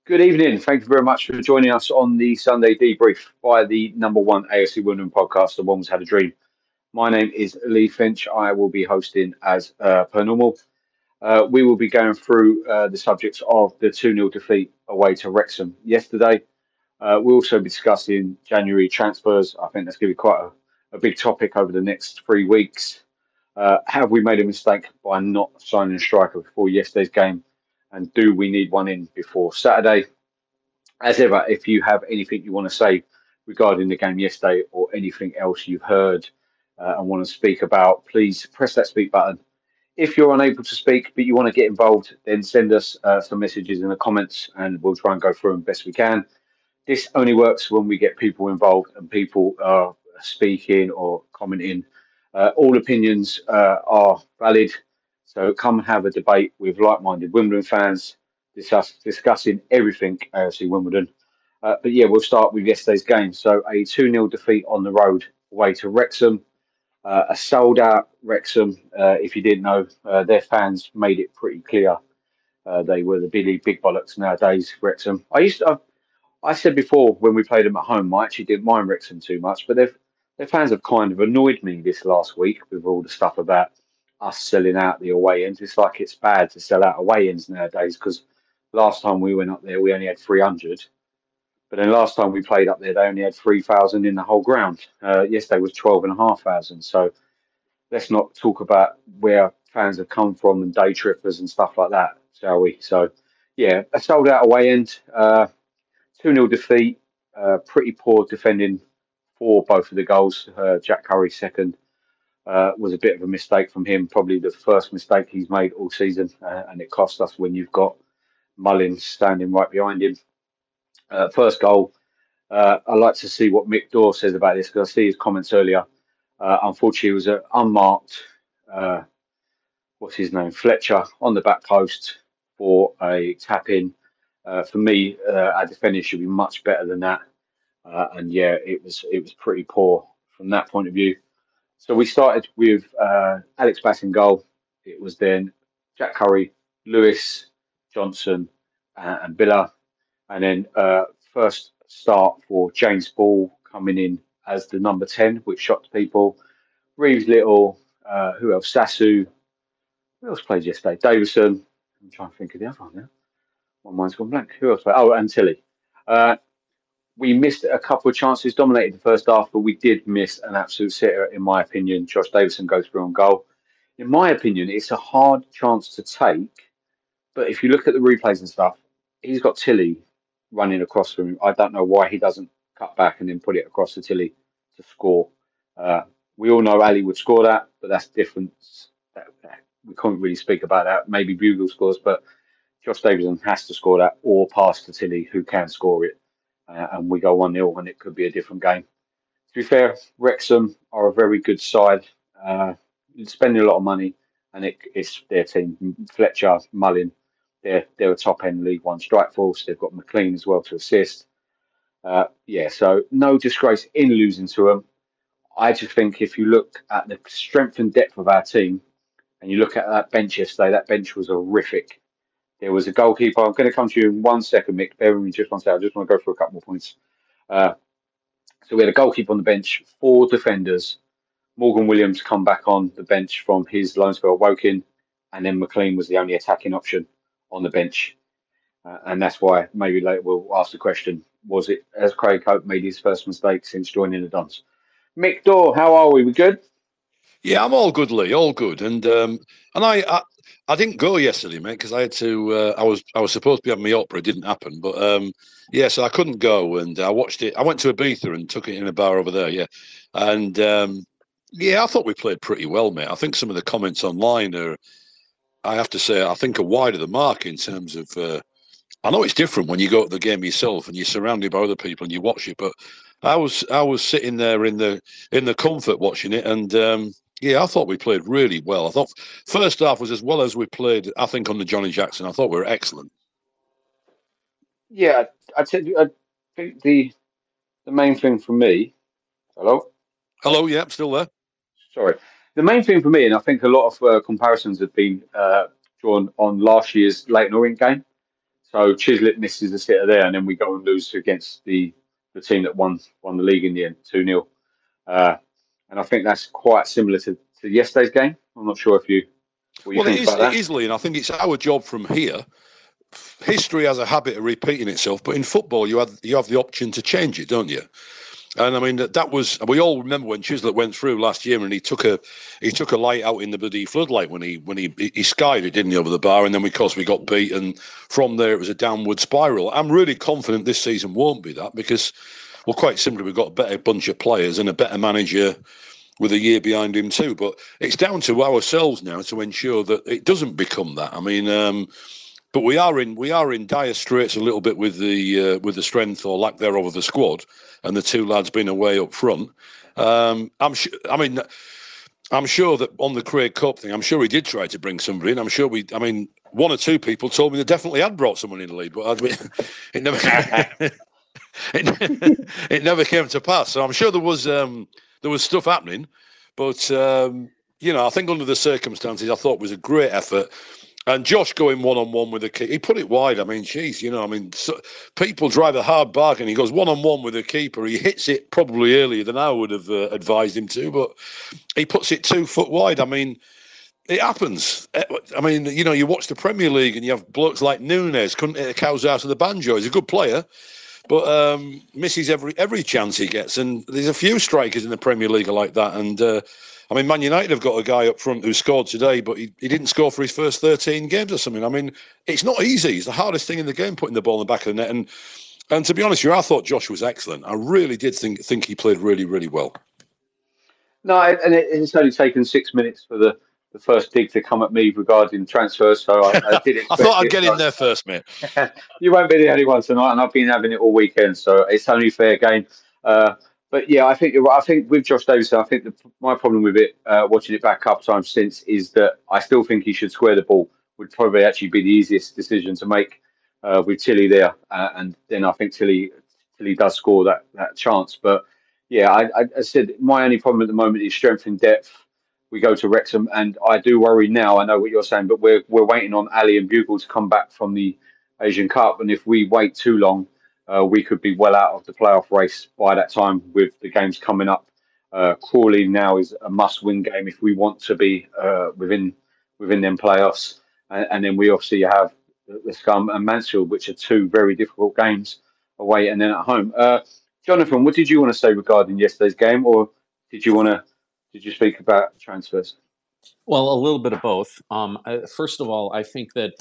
Good evening. Thank you very much for joining us on the Sunday debrief by the number one AFC Women podcast, The One's Had a Dream. My name is Lee Finch. I will be hosting as per normal. We will be going through the subjects of the 2-0 defeat away to Wrexham yesterday. We'll also be discussing January transfers. I think that's going to be quite a big topic over the next 3 weeks. Have we made a mistake by not signing a striker before yesterday's game? And do we need one in before Saturday? As ever, if you have anything you want to say regarding the game yesterday or anything else you've heard and want to speak about, please press that speak button. If you're unable to speak but you want to get involved, then send us some messages in the comments and we'll try and go through them best we can. This only works when we get people involved and people are speaking or commenting. All opinions are valid, so come and have a debate with like-minded Wimbledon fans, discussing everything AFC Wimbledon. But yeah, we'll start with yesterday's game. So a 2-0 defeat on the road away to Wrexham. A sold out Wrexham. If you didn't know, their fans made it pretty clear they were the big bollocks nowadays. Wrexham. I said before when we played them at home, I actually didn't mind Wrexham too much, but their fans have kind of annoyed me this last week with all the stuff about us selling out the away ends. It's like it's bad to sell out away ends nowadays because last time we went up there, we only had 300. But then last time we played up there, they only had 3,000 in the whole ground. Yesterday was 12,500. So let's not talk about where fans have come from and day trippers and stuff like that, shall we? So, yeah, a sold out away end. 2-0 defeat, pretty poor defending for both of the goals. Jack Curry's second was a bit of a mistake from him, probably the first mistake he's made all season, and it cost us when you've got Mullins standing right behind him. First goal, I'd like to see what Mick Dore says about this because I see his comments earlier. Unfortunately, it was an unmarked, uh, what's his name, Fletcher on the back post for a tap in. For me, our defending should be much better than that. And yeah, it was pretty poor from that point of view. So we started with Alex Bass in goal. It was then Jack Curry, Lewis, Johnson, and Billa. And then first start for James Ball coming in as the number 10, which shocked people. Reeves Little, who else? Sasu. Who else played yesterday? Davison. I'm trying to think of the other one now. My mind's gone blank. Who else played? Oh, and Tilly. Uh, we missed a couple of chances, dominated the first half, but we did miss an absolute sitter, in my opinion. Josh Davison goes through on goal. In my opinion, it's a hard chance to take, but if you look at the replays and stuff, he's got Tilly running across from him. I don't know why he doesn't cut back and then put it across to Tilly to score. Uh, we all know Ali would score that, but that's different. We can't really speak about that. Maybe Bugle scores, but Josh Davison has to score that or pass to Tilly, who can score it. And we go 1-0, and it could be a different game. To be fair, Wrexham are a very good side, uh, spending a lot of money, and it's their team. Fletcher, Mullin, they're a top end League One strike force. They've got McLean as well to assist. Yeah, so no disgrace in losing to them. I just think if you look at the strength and depth of our team, and you look at that bench yesterday, that bench was horrific. There was a goalkeeper. I'm going to come to you in 1 second, Mick. Bear with me just 1 second. I just want to go through a couple more points. Uh, so we had a goalkeeper on the bench, four defenders. Morgan Williams come back on the bench from his loan spell at Woking, and then McLean was the only attacking option on the bench. And that's why maybe later we'll ask the question, was it, as Craig Hope made his first mistake since joining the Dons? Mick Dore, how are we? We good? Yeah, I'm all good, Lee. All good, and I didn't go yesterday, mate, because I had to. I was supposed to be having my opera. It didn't happen, but yeah, so I couldn't go, and I watched it. I went to Ibiza and took it in a bar over there. Yeah, and yeah, I thought we played pretty well, mate. I think some of the comments online are, I have to say, I think are wide of the mark in terms of. I know it's different when you go to the game yourself and you're surrounded by other people and you watch it, but I was sitting there in the comfort watching it, and yeah, I thought we played really well. I thought first half was as well as we played. I think on the Johnny Jackson, I thought we were excellent. Yeah, I think the main thing for me. Hello. Hello, yeah, I'm still there. Sorry. The main thing for me, and I think a lot of comparisons have been drawn on last year's Leighton Orient game. So Chislett misses the sitter there, and then we go and lose against the team that won the league in the end, 2-0. Uh, and I think that's quite similar to yesterday's game. I'm not sure what you Well, think about it that. is, Lee, and I think it's our job from here. History has a habit of repeating itself, but in football, you have the option to change it, don't you? And I mean that was, we all remember when Chislett went through last year and he took a light out in the bloody floodlight when he skied it, didn't he, over the bar, and then because we got beat, and from there it was a downward spiral. I'm really confident this season won't be that because, well, quite simply, we've got a better bunch of players and a better manager with a year behind him too. But it's down to ourselves now to ensure that it doesn't become that. I mean, but we are in dire straits a little bit with the strength or lack thereof of the squad, and the two lads being away up front. I'm sure. I mean, I'm sure that on the Craig Cup thing, I'm sure he did try to bring somebody in. I'm sure I mean, one or two people told me they definitely had brought someone in the league, but it never it never came to pass. So I'm sure there was stuff happening, but I think under the circumstances, I thought it was a great effort. And Josh going one-on-one with the keeper, he put it wide. I mean, geez, people drive a hard bargain. He goes one-on-one with the keeper. He hits it probably earlier than I would have advised him to, but he puts it 2 foot wide. I mean, it happens. I mean, you watch the Premier League and you have blokes like Nunes, couldn't hit a cow's out of the banjo. He's a good player, but misses every chance he gets. And there's a few strikers in the Premier League like that. And I mean, Man United have got a guy up front who scored today, but he didn't score for his first 13 games or something. I mean, it's not easy. It's the hardest thing in the game, putting the ball in the back of the net. And to be honest, I thought Josh was excellent. I really did think he played really, really well. No, and it's only taken 6 minutes for the first dig to come at me regarding transfers, so I did I expect thought I'd it. get in there first, mate. You won't be the only one tonight, and I've been having it all weekend, so it's only fair game. But yeah, I think you're right. I think with Josh Davison, I think my problem with it, watching it back a couple times since, is that I still think he should square the ball. Would probably actually be the easiest decision to make with Tilly there, and then I think Tilly does score that chance. But yeah, I said my only problem at the moment is strength in depth. We go to Wrexham, and I do worry now. I know what you're saying, but we're waiting on Ali and Bugle to come back from the Asian Cup, and if we wait too long, we could be well out of the playoff race by that time with the games coming up. Crawley now is a must-win game if we want to be within them playoffs, and then we obviously have the Scum and Mansfield, which are two very difficult games away and then at home. Jonathan, what did you want to say regarding yesterday's game, or did you speak about transfers? Well, a little bit of both. First of all, I think that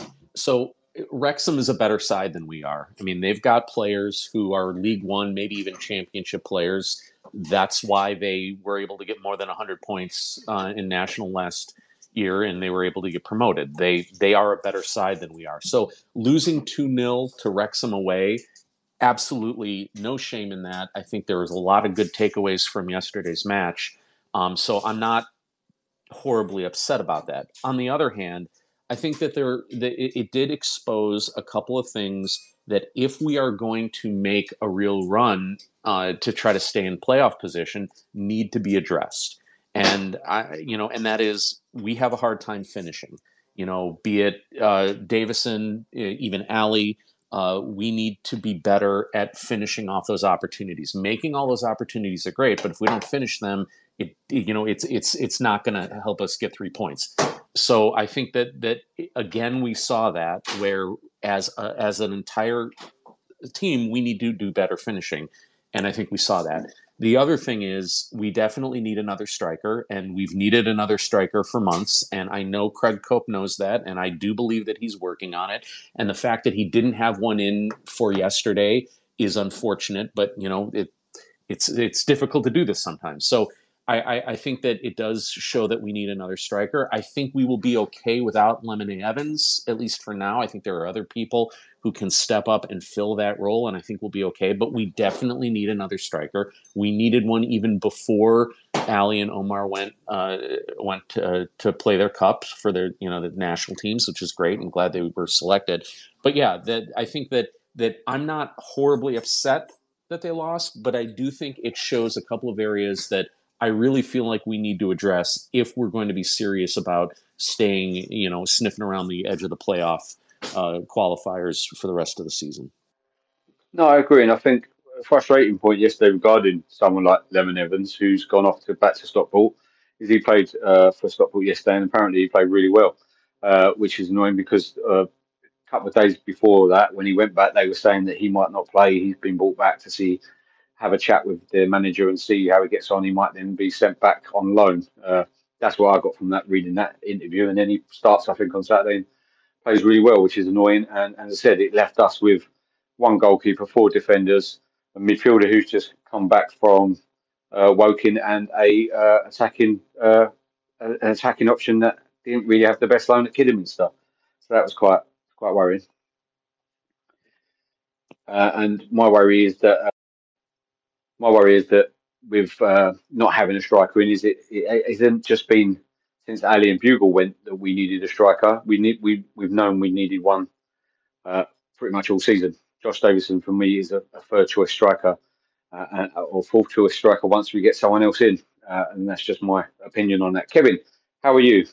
Wrexham is a better side than we are. I mean, they've got players who are League One, maybe even Championship players. That's why they were able to get more than 100 points in National last year, and they were able to get promoted. They are a better side than we are. So losing 2-0 to Wrexham away, absolutely no shame in that. I think there was a lot of good takeaways from yesterday's match. So I'm not horribly upset about that. On the other hand, I think that it did expose a couple of things that if we are going to make a real run to try to stay in playoff position, need to be addressed. And and that is we have a hard time finishing. Be it Davison, even Ali. We need to be better at finishing off those opportunities. Making all those opportunities are great, but if we don't finish them, it's not going to help us get 3 points. So I think that again we saw that where as an entire team we need to do better finishing, and I think we saw that. The other thing is we definitely need another striker, and we've needed another striker for months, and I know Craig Cope knows that, and I do believe that he's working on it. And the fact that he didn't have one in for yesterday is unfortunate, but it's difficult to do this sometimes. So I think that it does show that we need another striker. I think we will be okay without Lemony Evans, at least for now. I think there are other people who can step up and fill that role, and I think we'll be okay. But we definitely need another striker. We needed one even before Ali and Omar went to play their cups for their the national teams, which is great. I'm glad they were selected. But yeah, I think that I'm not horribly upset that they lost, but I do think it shows a couple of areas that I really feel like we need to address if we're going to be serious about staying, sniffing around the edge of the playoff qualifiers for the rest of the season. No, I agree, and I think a frustrating point yesterday regarding someone like Lemon Evans, who's gone off back to Stockport, is he played for Stockport yesterday, and apparently he played really well, which is annoying because a couple of days before that, when he went back, they were saying that he might not play. He's been brought back to have a chat with the manager and see how he gets on. He might then be sent back on loan. That's what I got from that, reading that interview, and then he starts, I think, on Saturday and plays really well, which is annoying. And as I said, it left us with one goalkeeper, four defenders, a midfielder who's just come back from Woking, and an attacking option that didn't really have the best loan at Kidderminster. So that was quite worrying. And my worry is that with not having a striker in, it hasn't just been since Ali and Bugle went that we needed a striker. We've known we needed one pretty much all season. Josh Davison for me is a third choice striker or fourth choice striker once we get someone else in, and that's just my opinion on that. Kevin, how are you?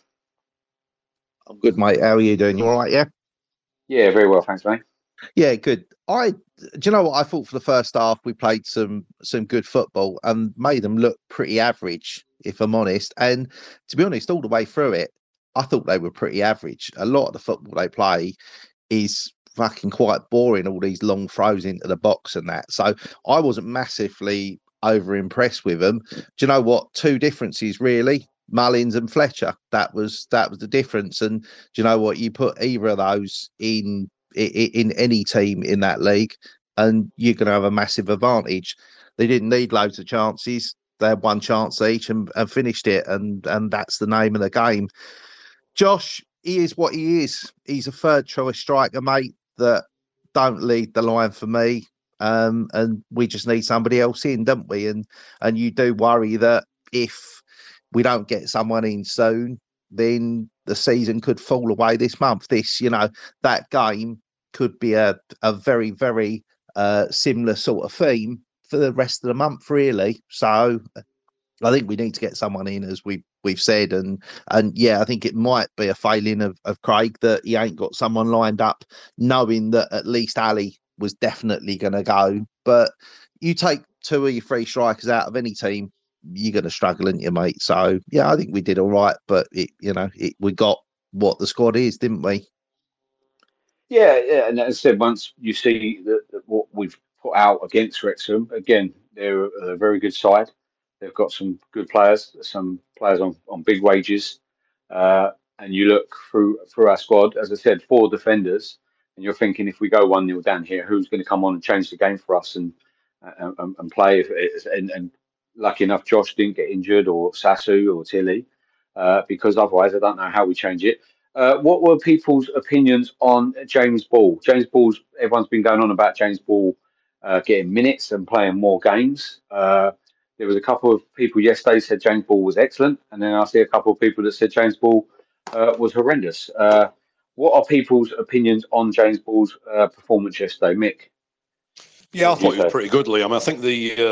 I'm good, mate. How are you doing? You all right? Yeah. Yeah, very well, thanks, mate. Yeah, good. Do you know what I thought for the first half? We played some good football and made them look pretty average, if I'm honest. And to be honest, all the way through it, I thought they were pretty average. A lot of the football they play is fucking quite boring, all these long throws into the box and that. So I wasn't massively over impressed with them. Do you know what? Two differences really. Mullins and Fletcher. That was the difference. And do you know what? You put either of those in any team in that league, and you're going to have a massive advantage. They didn't need loads of chances. They had one chance each and finished it, and that's the name of the game. Josh, he is what he is. He's a third choice striker, mate, that don't lead the line for me. And we just need somebody else in, don't we? And you do worry that if we don't get someone in soon, then the season could fall away this month. That game could be a very, very similar sort of theme for the rest of the month, really. So I think we need to get someone in, as we've said, and yeah, I think it might be a failing of Craig that he ain't got someone lined up, knowing that at least Ali was definitely going to go. But you take two of your three strikers out of any team, you're going to struggle, aren't you, mate? So yeah, I think we did all right, but we got what the squad is, didn't we? Yeah, and as I said, once you see what we've put out against Wrexham, again, they're a very good side. They've got some good players, some players on big wages, and you look through our squad. As I said, four defenders, and you're thinking if we go 1-0 down here, who's going to come on and change the game for us and play? And lucky enough, Josh didn't get injured, or Sasu or Tilly, because otherwise I don't know how we change it. What were people's opinions on James Ball? Everyone's been going on about James Ball getting minutes and playing more games. There was a couple of people yesterday said James Ball was excellent, and then I see a couple of people that said James Ball was horrendous. What are people's opinions on James Ball's performance yesterday, Mick? Yeah, I thought he was pretty good, Liam. I think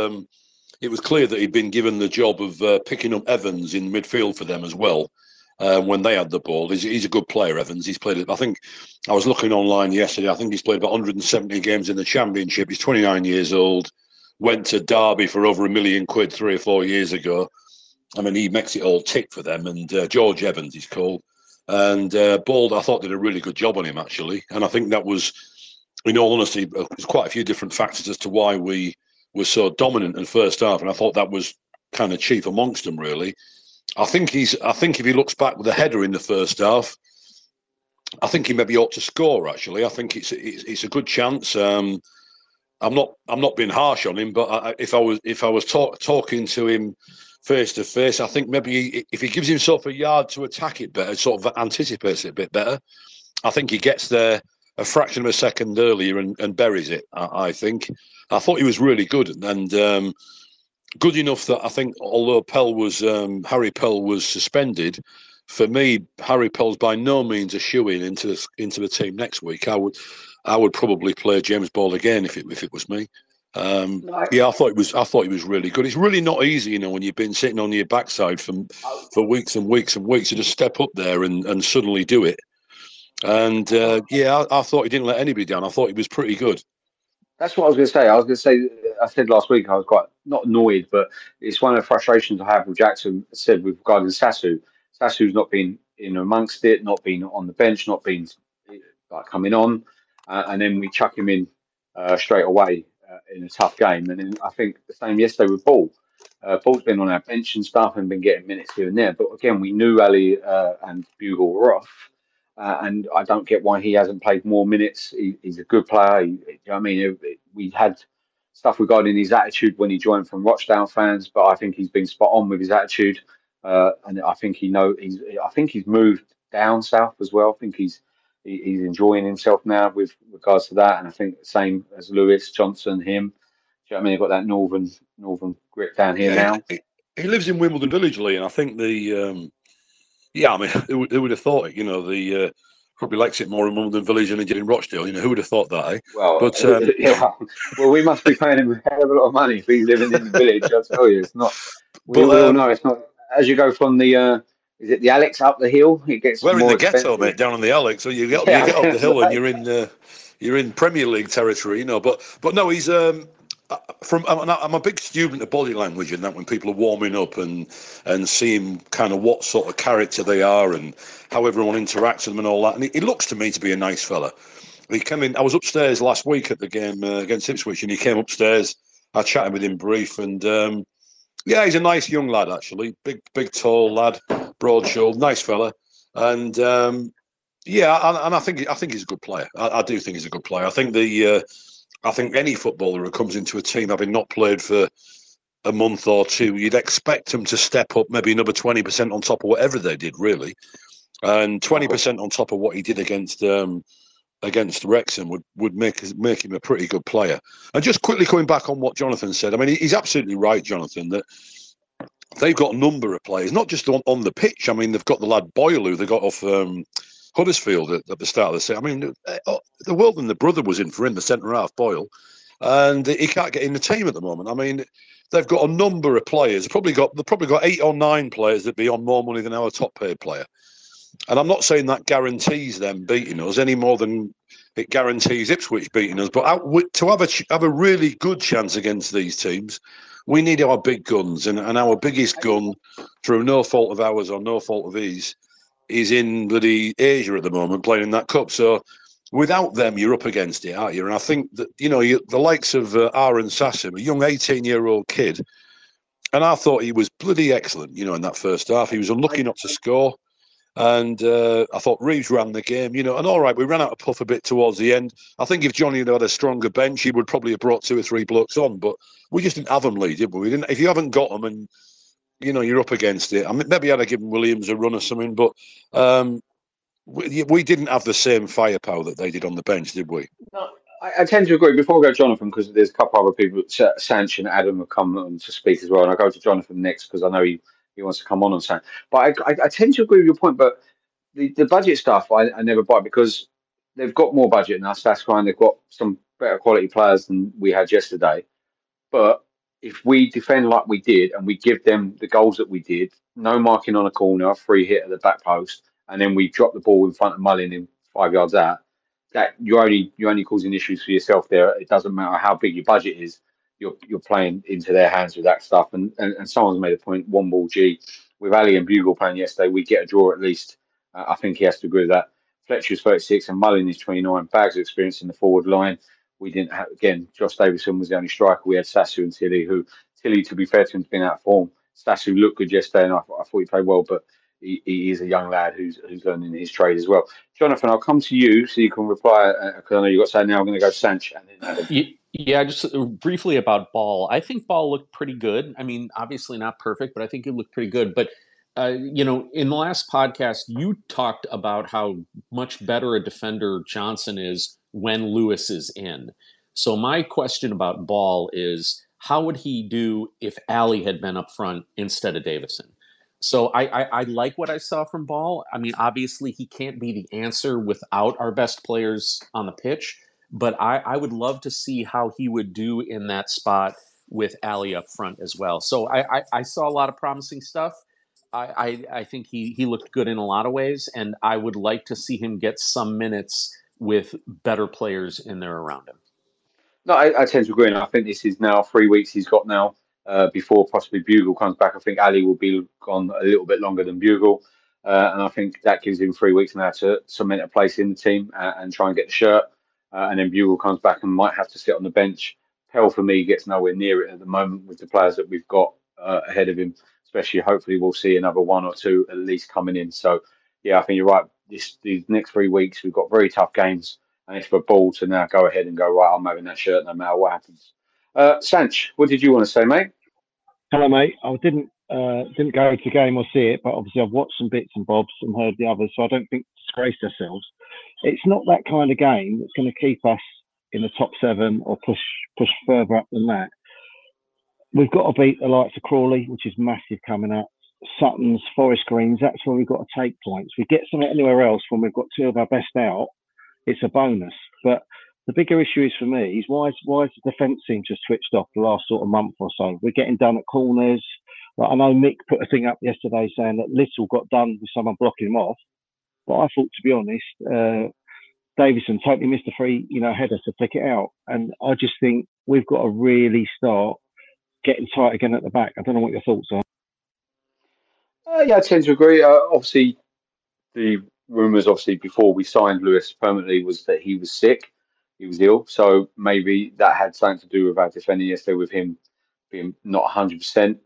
it was clear that he'd been given the job of picking up Evans in midfield for them as well. When they had the ball, he's a good player, Evans. He's played it. I think I was looking online yesterday. I think he's played about 170 games in the Championship. He's 29 years old. Went to Derby for over £1 million 3 or 4 years ago. I mean, he makes it all tick for them. And George Evans, he's called. And Bald, I thought, did a really good job on him, actually. And I think that was, in all honesty, there's quite a few different factors as to why we were so dominant in the first half. And I thought that was kind of chief amongst them, really. I think if he looks back with a header in the first half, I think he maybe ought to score. Actually, I think it's a good chance. I'm not being harsh on him, but if I was talking to him face to face, I think maybe if he gives himself a yard to attack it better, sort of anticipates it a bit better, I think he gets there a fraction of a second earlier and buries it. I think. I thought he was really good and. Good enough that I think, although Harry Pell was suspended, for me, Harry Pell's by no means a shoo-in into the team next week. I would probably play James Ball again if it was me. Yeah, I thought he was really good. It's really not easy, when you've been sitting on your backside for weeks and weeks and weeks to just step up there and suddenly do it. And I thought he didn't let anybody down. I thought he was pretty good. That's what I was going to say. I said last week, I was quite not annoyed, but it's one of the frustrations I have with Jackson. Said with regarding Sasu. Sasu's not been in amongst it, not been on the bench, not been like coming on, and then we chuck him in straight away in a tough game. And then I think the same yesterday with Ball. Ball's been on our bench and stuff and been getting minutes here and there. But again, we knew Ali and Bugle were off. And I don't get why he hasn't played more minutes. He's a good player. You know what I mean? We had stuff regarding his attitude when he joined from Rochdale fans, but I think he's been spot on with his attitude. And I think I think he's moved down south as well. I think he's enjoying himself now with regards to that. And I think the same as Lewis, Johnson, him. Do you know what I mean? They've got that northern grit down here now. He lives in Wimbledon Village, Lee, and I think I mean, who would have thought it? You know, probably likes it more in Wimbledon Village than he did in Rochdale. You know, who would have thought that, eh? Well, but, well, we must be paying him a hell of a lot of money if he's living in the village. I'll tell you, it's not. We all know it's not. As you go from the, is it the Alex up the hill? It gets we're more in the ghetto, mate, down on the Alex. So you get up the hill and you're in Premier League territory, you know. But no, he's I'm a big student of body language and that when people are warming up and seeing kind of what sort of character they are and how everyone interacts with them and all that. And he looks to me to be a nice fella. He came in. I was upstairs last week at the game against Ipswich, and he came upstairs. I chatted with him brief, and he's a nice young lad actually. Big, tall lad, broad-shouldered, nice fella, and and I think he's a good player. I do think he's a good player. I think any footballer who comes into a team having not played for a month or two, you'd expect them to step up maybe another 20% on top of whatever they did, really, and 20% on top of what he did against Wrexham would make him a pretty good player. And just quickly coming back on what Jonathan said, I mean, he's absolutely right, Jonathan, that they've got a number of players, not just on the pitch. I mean, they've got the lad Boyle, who they got off Huddersfield at the start of the season. I mean, the world and the brother was in for him, the centre-half Boyle, and he can't get in the team at the moment. I mean, they've got a number of players. They've probably got 8 or 9 players that be on more money than our top-paid player. And I'm not saying that guarantees them beating us any more than it guarantees Ipswich beating us. But to have a really good chance against these teams, we need our big guns. And our biggest gun, through no fault of ours or no fault of his, is in bloody Asia at the moment, playing in that cup. So without them, you're up against it, aren't you? And I think that, you know, the likes of Aaron Sassim, a young 18-year-old kid, and I thought he was bloody excellent, you know, in that first half. He was unlucky not to score. And I thought Reeves ran the game, you know, and all right, we ran out of puff a bit towards the end. I think if Johnny had a stronger bench, he would probably have brought 2 or 3 blokes on, but we just didn't have them, Lee, did we? We didn't. If you haven't got them and, you know, you're up against it, I mean, maybe I'd have given Williams a run or something, but we didn't have the same firepower that they did on the bench, did we? No, I tend to agree. Before we go to Jonathan, because there's a couple other people, Sanch and Adam have come on to speak as well, and I'll go to Jonathan next because I know he wants to come on Sanch. But I tend to agree with your point, but the budget stuff I never buy because they've got more budget than us. That's fine. They've got some better quality players than we had yesterday. But if we defend like we did and we give them the goals that we did, no marking on a corner, free hit at the back post, and then we drop the ball in front of Mullin in 5 yards out, that you're only causing issues for yourself there. It doesn't matter how big your budget is. You're playing into their hands with that stuff. And someone's made a point. One ball G with Ali and Bugle playing yesterday, we get a draw at least. I think he has to agree with that. Fletcher's 36 and Mullin is 29. Bags of experience in the forward line. We didn't have, again, Josh Davison was the only striker. We had Sasu and Tilly, Tilly, to be fair to him, has been out of form. Sasu looked good yesterday, and I thought he played well, but he is a young lad who's learning his trade as well. Jonathan, I'll come to you so you can reply, because I know you've got to say now. I'm going to go Sanch and then Adam. Yeah, just briefly about Ball. I think Ball looked pretty good. I mean, obviously not perfect, but I think he looked pretty good. But you know, in the last podcast, you talked about how much better a defender Johnson is when Lewis is in. So my question about Ball is, how would he do if Ali had been up front instead of Davison? So I like what I saw from Ball. I mean, obviously he can't be the answer without our best players on the pitch, but I would love to see how he would do in that spot with Ali up front as well. So I saw a lot of promising stuff. I think he looked good in a lot of ways, and I would like to see him get some minutes with better players in there around him. No, I tend to agree, and I think this is now 3 weeks he's got now before possibly Bugle comes back. I think Ali will be gone a little bit longer than Bugle, and I think that gives him 3 weeks now to cement a place in the team and try and get the shirt. And then Bugle comes back and might have to sit on the bench. Pell for me gets nowhere near it at the moment with the players that we've got ahead of him. Especially, hopefully, we'll see another one or two at least coming in. So, yeah, I think you're right. These next 3 weeks, we've got very tough games. And it's for Ball to now go ahead and go, right, I'm having that shirt no matter what happens. Sanch, what did you want to say, mate? Hello, mate. I didn't go to the game or see it, but obviously I've watched some bits and bobs and heard the others, so I don't think disgraced ourselves. It's not that kind of game that's going to keep us in the top 7 or push further up than that. We've got to beat the likes of Crawley, which is massive coming up. Sutton's, Forest Greens, that's where we've got to take points. We get something anywhere else when we've got 2 of our best out, it's a bonus. But the bigger issue is for me is why is the defence seem to have switched off the last sort of month or so? We're getting done at corners. Like, I know Mick put a thing up yesterday saying that Little got done with someone blocking him off. But I thought, to be honest, Davison totally missed a free, header to flick it out. And I just think we've got to really start getting tight again at the back. I don't know what your thoughts are. Yeah, I tend to agree. Obviously, the rumours, before we signed Lewis permanently, was that he was sick, he was ill. So maybe that had something to do with our defending yesterday, with him being not 100%.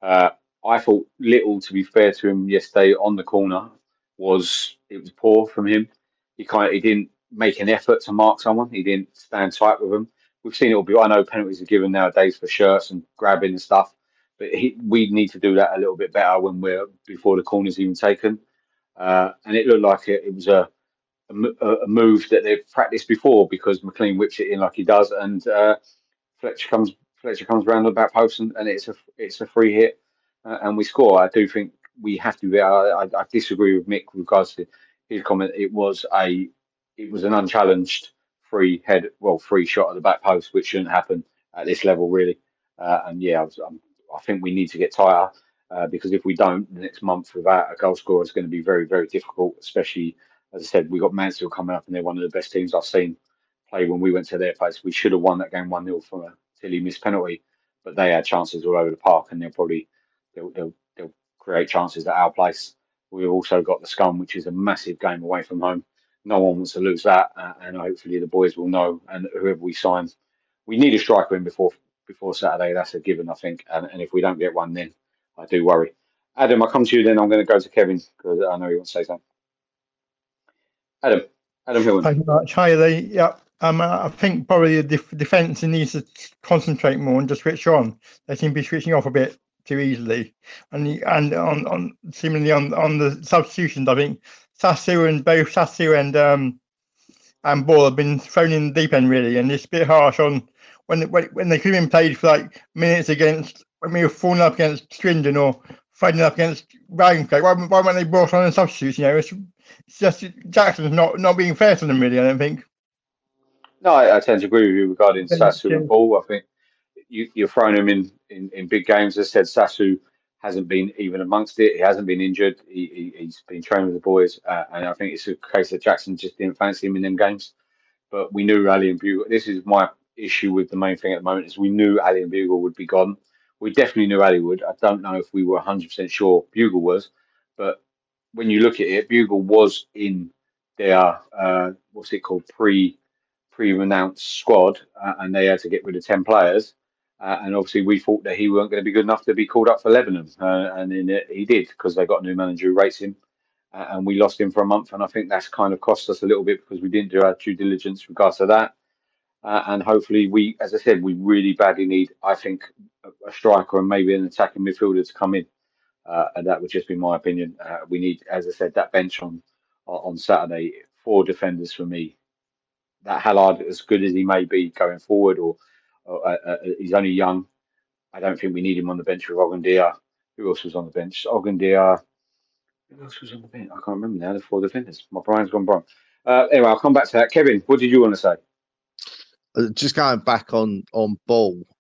I thought Little, to be fair to him yesterday on the corner, was poor from him. He didn't make an effort to mark someone. He didn't stand tight with them. We've seen I know penalties are given nowadays for shirts and grabbing and stuff, but we need to do that a little bit better before the corner's even taken. And it looked like it was a move that they've practiced before, because McLean whips it in like he does, and Fletcher comes round the back post, and it's a free hit, and we score. I do think we have to be. I disagree with Mick with regards to his comment. It was an unchallenged free shot at the back post, which shouldn't happen at this level, really. And yeah, I think we need to get tighter. Because if we don't, the next month without a goal scorer is going to be very, very difficult. Especially, as I said, we got Mansfield coming up, and they're one of the best teams I've seen play when we went to their place. We should have won that game 1-0 from a Tilly missed penalty, but they had chances all over the park, and they'll create chances at our place. We've also got the Scum, which is a massive game away from home. No one wants to lose that, and hopefully the boys will know. And whoever we sign, we need a striker in before Saturday. That's a given, I think. And if we don't get one, then I do worry. Adam, I'll come to you then. I'm going to go to Kevin because I know you want to say something. Adam Hillman. Thank you very much. Hi, Lee. Yeah, I think probably the defence needs to concentrate more and just switch on. They seem to be switching off a bit too easily. And on similarly on the substitutions, I think Sassu and Ball have been thrown in the deep end, really, and it's a bit harsh on when they could have been played for like minutes against when we were falling up against Swindon or fighting up against Ravencote. Why weren't they brought on as substitutes? It's just Jackson's not being fair to them, really, I don't think. No, I tend to agree with you regarding Sassu and Ball. I think you're throwing him in big games. As I said, Sassu hasn't been even amongst it. He hasn't been injured. He's been training with the boys, and I think it's a case that Jackson just didn't fancy him in them games. But we knew Ali and Bugle. This is my issue with the main thing at the moment, is we knew Ali and Bugle would be gone. We definitely knew Ali would. I don't know if we were 100% sure Bugle was, but when you look at it, Bugle was in their pre-announced squad, and they had to get rid of 10 players. And obviously, we thought that he weren't going to be good enough to be called up for Lebanon, and he did, because they got a new manager who rates him, and we lost him for a month. And I think that's kind of cost us a little bit because we didn't do our due diligence with regards to that. And hopefully, as I said, we really badly need, I think, a striker and maybe an attacking midfielder to come in. And that would just be my opinion. We need, as I said, that bench on Saturday, 4 defenders for me. That Hallard, as good as he may be going forward, or he's only young, I don't think we need him on the bench with Ogundia. Who else was on the bench? Ogundia. Who else was on the bench? I can't remember now. The 4 defenders. My brain's gone wrong. Anyway, I'll come back to that. Kevin, what did you want to say? Just going back on Ball,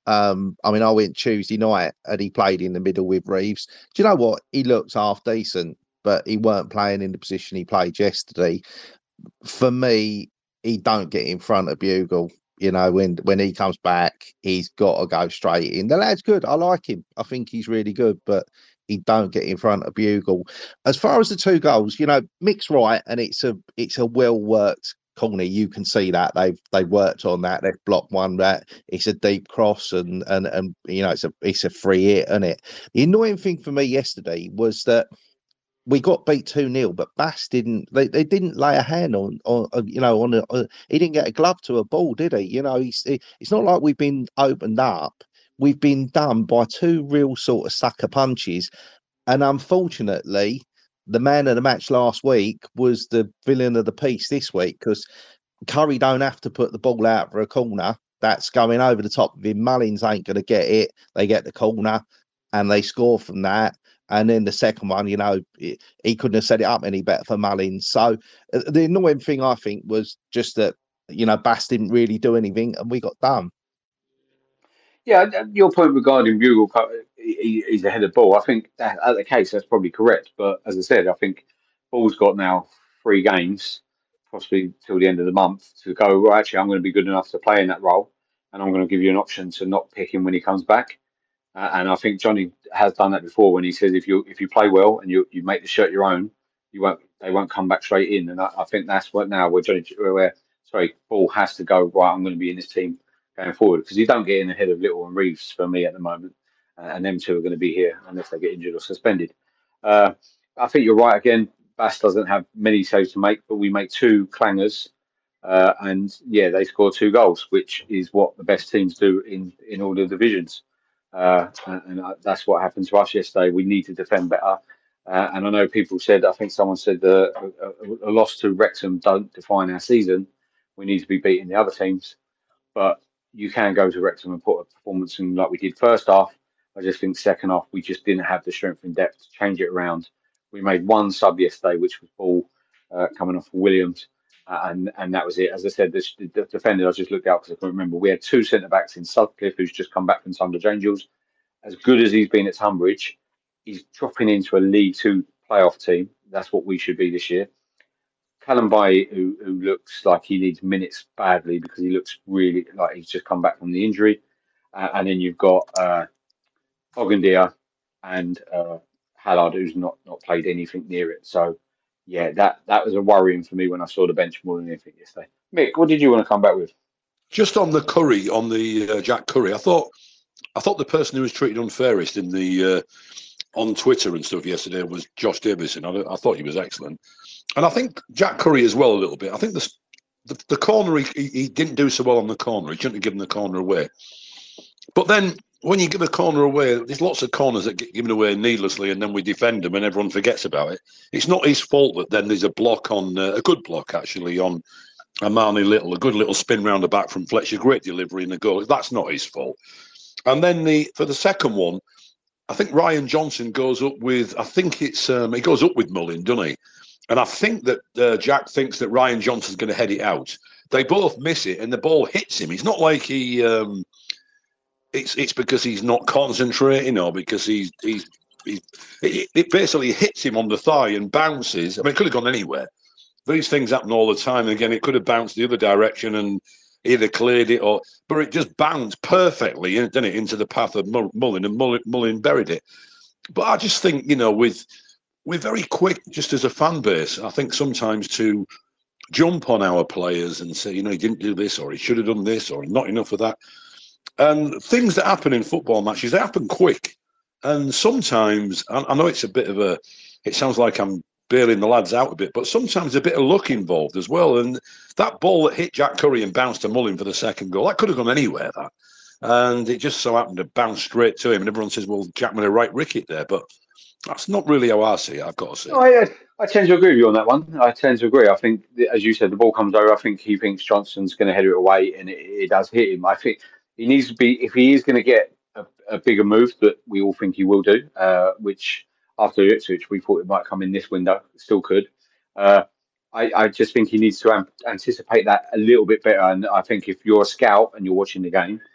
I mean, I went Tuesday night and he played in the middle with Reeves. Do you know what? He looked half decent, but he weren't playing in the position he played yesterday. For me, he don't get in front of Bugle. You know, when he comes back, he's got to go straight in. The lad's good. I like him. I think he's really good, but he don't get in front of Bugle. As far as the 2 goals, you know, Mick's right, and it's a well worked corner. You can see that they've worked on that. They've blocked one. That it's a deep cross, and you know it's a free hit, isn't it? The annoying thing for me yesterday was that we got beat 2-0, but Bass didn't. They didn't lay a hand on you know he didn't get a glove to a ball, did he? You know, it's not like we've been opened up. We've been done by 2 real sort of sucker punches, and unfortunately, the man of the match last week was the villain of the piece this week, because Curry don't have to put the ball out for a corner. That's going over the top of him. Mullins ain't going to get it. They get the corner and they score from that. And then the second one, you know, he couldn't have set it up any better for Mullins. So the annoying thing, I think, was just that, you know, Bass didn't really do anything and we got done. Yeah, your point regarding Bugle, he's ahead of Ball. I think that at the case that's probably correct. But as I said, I think Ball's got now 3 games, possibly till the end of the month, to go. Well, actually, I'm going to be good enough to play in that role, and I'm going to give you an option to not pick him when he comes back. And I think Johnny has done that before when he says if you play well and you make the shirt your own, they won't come back straight in. And I think that's what now where Ball has to go right. I'm going to be in this team going forward, because you don't get in ahead of Little and Reeves for me at the moment, and them 2 are going to be here unless they get injured or suspended. I think you're right again. Bass doesn't have many saves to make, but we make 2 clangers, and yeah, they score 2 goals, which is what the best teams do in all the divisions. And that's what happened to us yesterday. We need to defend better. And I know people said, I think someone said a loss to Wrexham don't define our season. We need to be beating the other teams. But you can go to Wrexham and put a performance in like we did first half. I just think second half, we just didn't have the strength and depth to change it around. We made 1 sub yesterday, which was Ball coming off for Williams. And that was it. As I said, the defender, I just looked out because I couldn't remember. We had 2 centre-backs in Sutcliffe, who's just come back from Tunbridge Angels. As good as he's been at Tunbridge, he's dropping into a League 2 playoff team. That's what we should be this year. Callum Baye, who looks like he needs minutes badly because he looks really like he's just come back from the injury. And then you've got Ogundia and Hallard, who's not played anything near it. So, yeah, that was a worrying for me when I saw the bench more than anything yesterday. Mick, what did you want to come back with? Just on the Curry, on the Jack Curry, I thought the person who was treated unfairest in the on Twitter and stuff yesterday was Josh Davison. I thought he was excellent, and I think Jack Curry as well a little bit. I think the corner he didn't do so well on the corner. He shouldn't have given the corner away. But then when you give a corner away, there's lots of corners that get given away needlessly, and then we defend them and everyone forgets about it. It's not his fault that then there's a block on a good block actually on Amani Little, a good little spin round the back from Fletcher, great delivery in the goal. That's not his fault. And then for the second one, I think Ryan Johnson goes up with, I think it's he goes up with Mullin, doesn't he? And I think that Jack thinks that Ryan Johnson's going to head it out. They both miss it, and the ball hits him. It's not like he. It's because he's not concentrating, or because it basically hits him on the thigh and bounces. I mean, it could have gone anywhere. These things happen all the time. And again, it could have bounced the other direction and either cleared it but it just bounced perfectly, didn't it, into the path of Mullin, and Mullin buried it. But I just think, we're very quick, just as a fan base, I think sometimes to jump on our players and say, he didn't do this, or he should have done this, or not enough of that. And things that happen in football matches, they happen quick. And sometimes, I know it's a bit of it sounds like I'm bailing the lads out a bit, but sometimes a bit of luck involved as well. And that ball that hit Jack Curry and bounced to Mullin for the second goal, that could have gone anywhere, that. And it just so happened to bounce straight to him. And everyone says, well, Jack made a right ricket there. But that's not really how I see it, I've got to say. No, I tend to agree with you on that one. I tend to agree. I think, as you said, the ball comes over. I think he thinks Johnson's going to head it away, and it does hit him. I think he needs to be, if he is going to get a bigger move that we all think he will do, which after Ipswich we thought it might come in this window, still could. I just think he needs to anticipate that a little bit better. And I think if you're a scout and you're watching the game,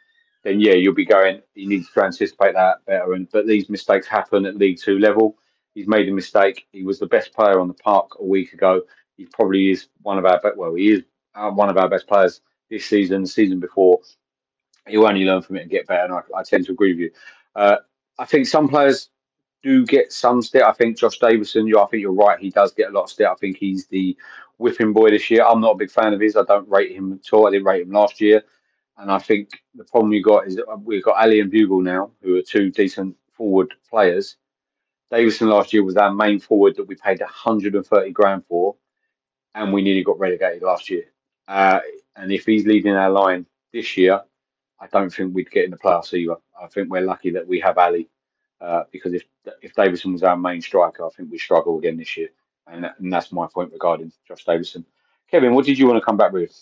then yeah, you'll be going. You need to anticipate that better. But these mistakes happen at League Two level. He's made a mistake. He was the best player on the park a week ago. He probably is one of our he is one of our best players this season. The season before, he'll only learn from it and get better. And I tend to agree with you. I think some players do get some stick. I think Josh Davison, I think you're right. He does get a lot of stick. I think he's the whipping boy this year. I'm not a big fan of his. I don't rate him at all. I didn't rate him last year. And I think the problem we got is that we've got Ali and Bugle now, who are two decent forward players. Davison last year was our main forward that we paid 130 grand for, and we nearly got relegated last year. And if he's leading our line this year, I don't think we'd get in the playoffs either. I think we're lucky that we have Ali, because if Davison was our main striker, I think we struggle again this year. And that's my point regarding Josh Davison. Kevin, what did you want to come back with?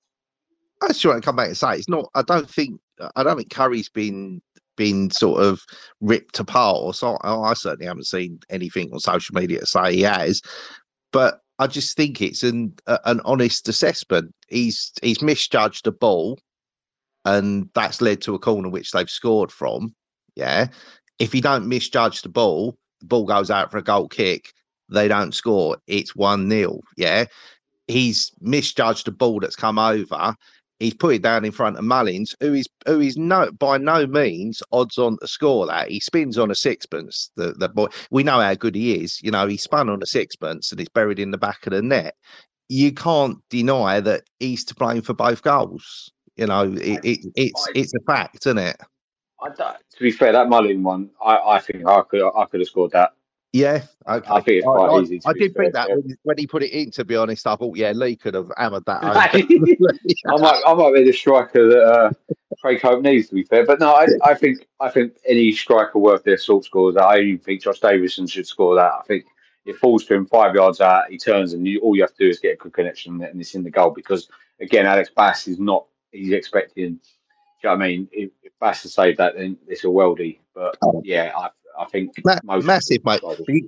I just want to come back and say it's not. I don't think Curry's been sort of ripped apart, or so. I certainly haven't seen anything on social media to say he has. But I just think it's an honest assessment. He's misjudged the ball, and that's led to a corner which they've scored from. Yeah, if you don't misjudge the ball goes out for a goal kick. They don't score. It's 1-0. Yeah, he's misjudged the ball that's come over. He's put it down in front of Mullins, who is by no means odds on to score that. He spins on a sixpence. The boy, we know how good he is. He spun on a sixpence and he's buried in the back of the net. You can't deny that he's to blame for both goals. It's a fact, isn't it? To be fair, that Mullin one, I think I could have scored that. Yeah, okay. I think it's quite easy. I did think that when he put it in. To be honest, I thought, yeah, Lee could have hammered that. I might be the striker that Craig Hope needs. To be fair, but no, I think any striker worth their salt scores that. I even think Josh Davison should score that. I think it falls to him 5 yards out. He turns, and all you have to do is get a good connection, and it's in the goal. Because again, Alex Bass is not. He's expecting. Do you know what I mean? If Bass has saved that, then it's a worldie. But yeah, I think massive, mate.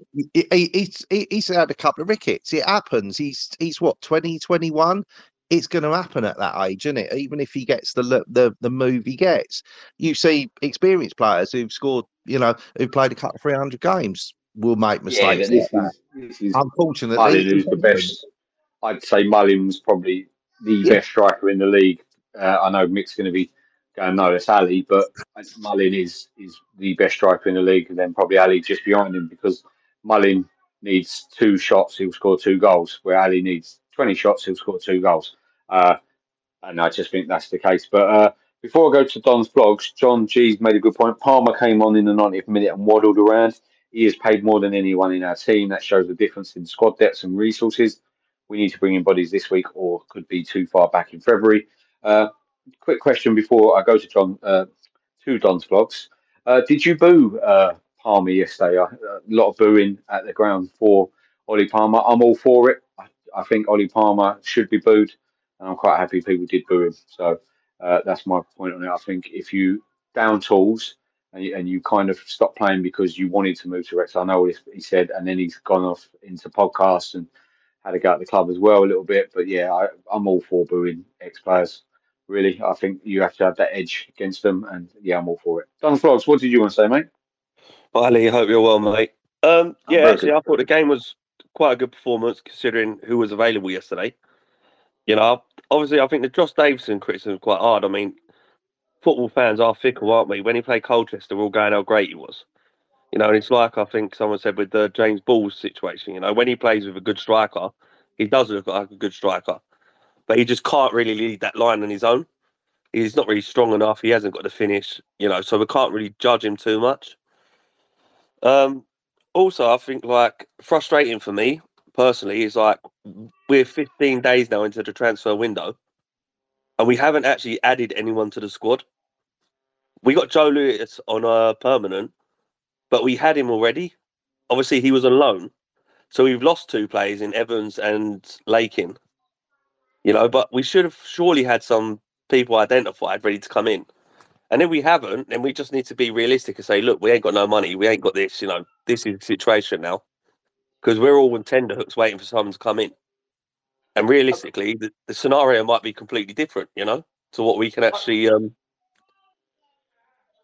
He's had a couple of rickets. It happens. He's what, 20, 21? It's going to happen at that age, isn't it? Even if he gets the move he gets. You see experienced players who've scored, who've played a couple of 300 games will make mistakes. Yeah, this is unfortunately Mullin, who's the best. I'd say Mullin was probably the best striker in the league. I know Mick's going to be going, no, that's Ali, but Mullin is the best striker in the league, and then probably Ali just behind him, because Mullin needs 2 shots, he'll score 2 goals, where Ali needs 20 shots, he'll score 2 goals. And I just think that's the case. But before I go to Don's vlogs, John G's made a good point. Palmer came on in the 90th minute and waddled around. He is paid more than anyone in our team. That shows the difference in squad depth and resources. We need to bring in bodies this week, or could be too far back in February. Quick question before I go to John, to Don's vlogs. Did you boo Palmer yesterday? A lot of booing at the ground for Ollie Palmer. I'm all for it. I think Ollie Palmer should be booed, and I'm quite happy people did boo him. So that's my point on it. I think if you down tools and you kind of stop playing because you wanted to move to Rex, I know what he said, and then he's gone off into podcasts and had a go at the club as well a little bit. But yeah, I'm all for booing ex-players. Really, I think you have to have that edge against them, and yeah, I'm all for it. Don Vlogs, what did you want to say, mate? Hi, Lee. Hope you're well, mate. Actually, I thought the game was quite a good performance considering who was available yesterday. Obviously, I think the Josh Davison criticism is quite hard. I mean, football fans are fickle, aren't we? When he played Colchester, we're all going how great he was. And it's like I think someone said with the James Balls situation. When he plays with a good striker, he does look like a good striker. But he just can't really lead that line on his own. He's not really strong enough. He hasn't got the finish, so we can't really judge him too much. Also, I think, frustrating for me, personally, is we're 15 days now into the transfer window, and we haven't actually added anyone to the squad. We got Joe Lewis on a permanent, but we had him already. Obviously, he was on loan. So we've lost 2 players in Evans and Lakin. But we should have surely had some people identified ready to come in. And if we haven't, then we just need to be realistic and say, look, we ain't got no money. We ain't got this, this is the situation now. Because we're all on tender hooks waiting for someone to come in. And realistically, the scenario might be completely different, to what we can actually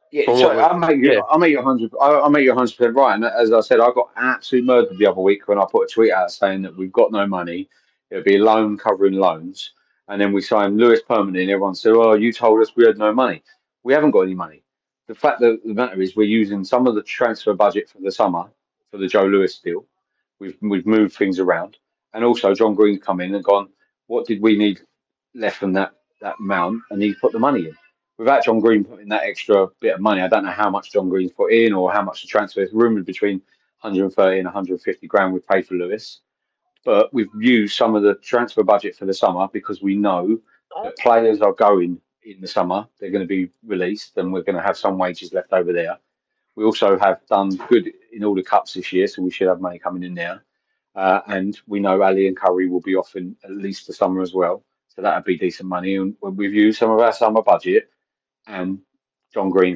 Yeah, From so what yeah, I'll make you 100. I'll make you 100% right. And as I said, I got absolutely murdered the other week when I put a tweet out saying that we've got no money. It'll be a loan covering loans, and then we signed Lewis permanently. And everyone said, "Oh, you told us we had no money. We haven't got any money." The fact that the matter is, we're using some of the transfer budget for the summer for the Joe Lewis deal. We've moved things around, and also John Green's come in and gone. What did we need left from that amount? And he's put the money in without John Green putting that extra bit of money. I don't know how much John Green's put in or how much the transfer is rumored between 130 and 150 grand we've paid for Lewis. But we've used some of the transfer budget for the summer because we know that players are going in the summer. They're going to be released and we're going to have some wages left over there. We also have done good in all the cups this year, so we should have money coming in there. And we know Ali and Curry will be off in at least the summer as well. So that would be decent money. And we've used some of our summer budget and John Green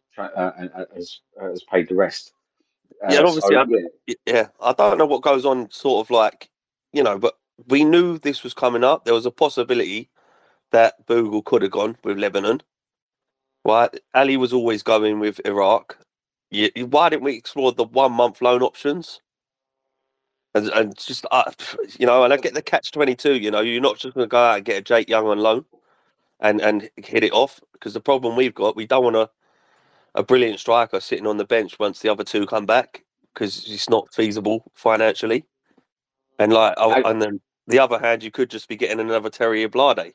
has paid the rest. yeah. And obviously, Yeah, yeah, I don't know what goes on, sort of like, but we knew this was coming up. There was a possibility that Bogle could have gone with Lebanon. Right, Ali was always going with Iraq. Yeah, why didn't we explore the 1 month loan options? And just and I get the catch-22. You're not just going to go out and get a Jake Young on loan and hit it off, because the problem we don't want a brilliant striker sitting on the bench once the other two come back, because it's not feasible financially. And and then the other hand, you could just be getting another Terry Blade.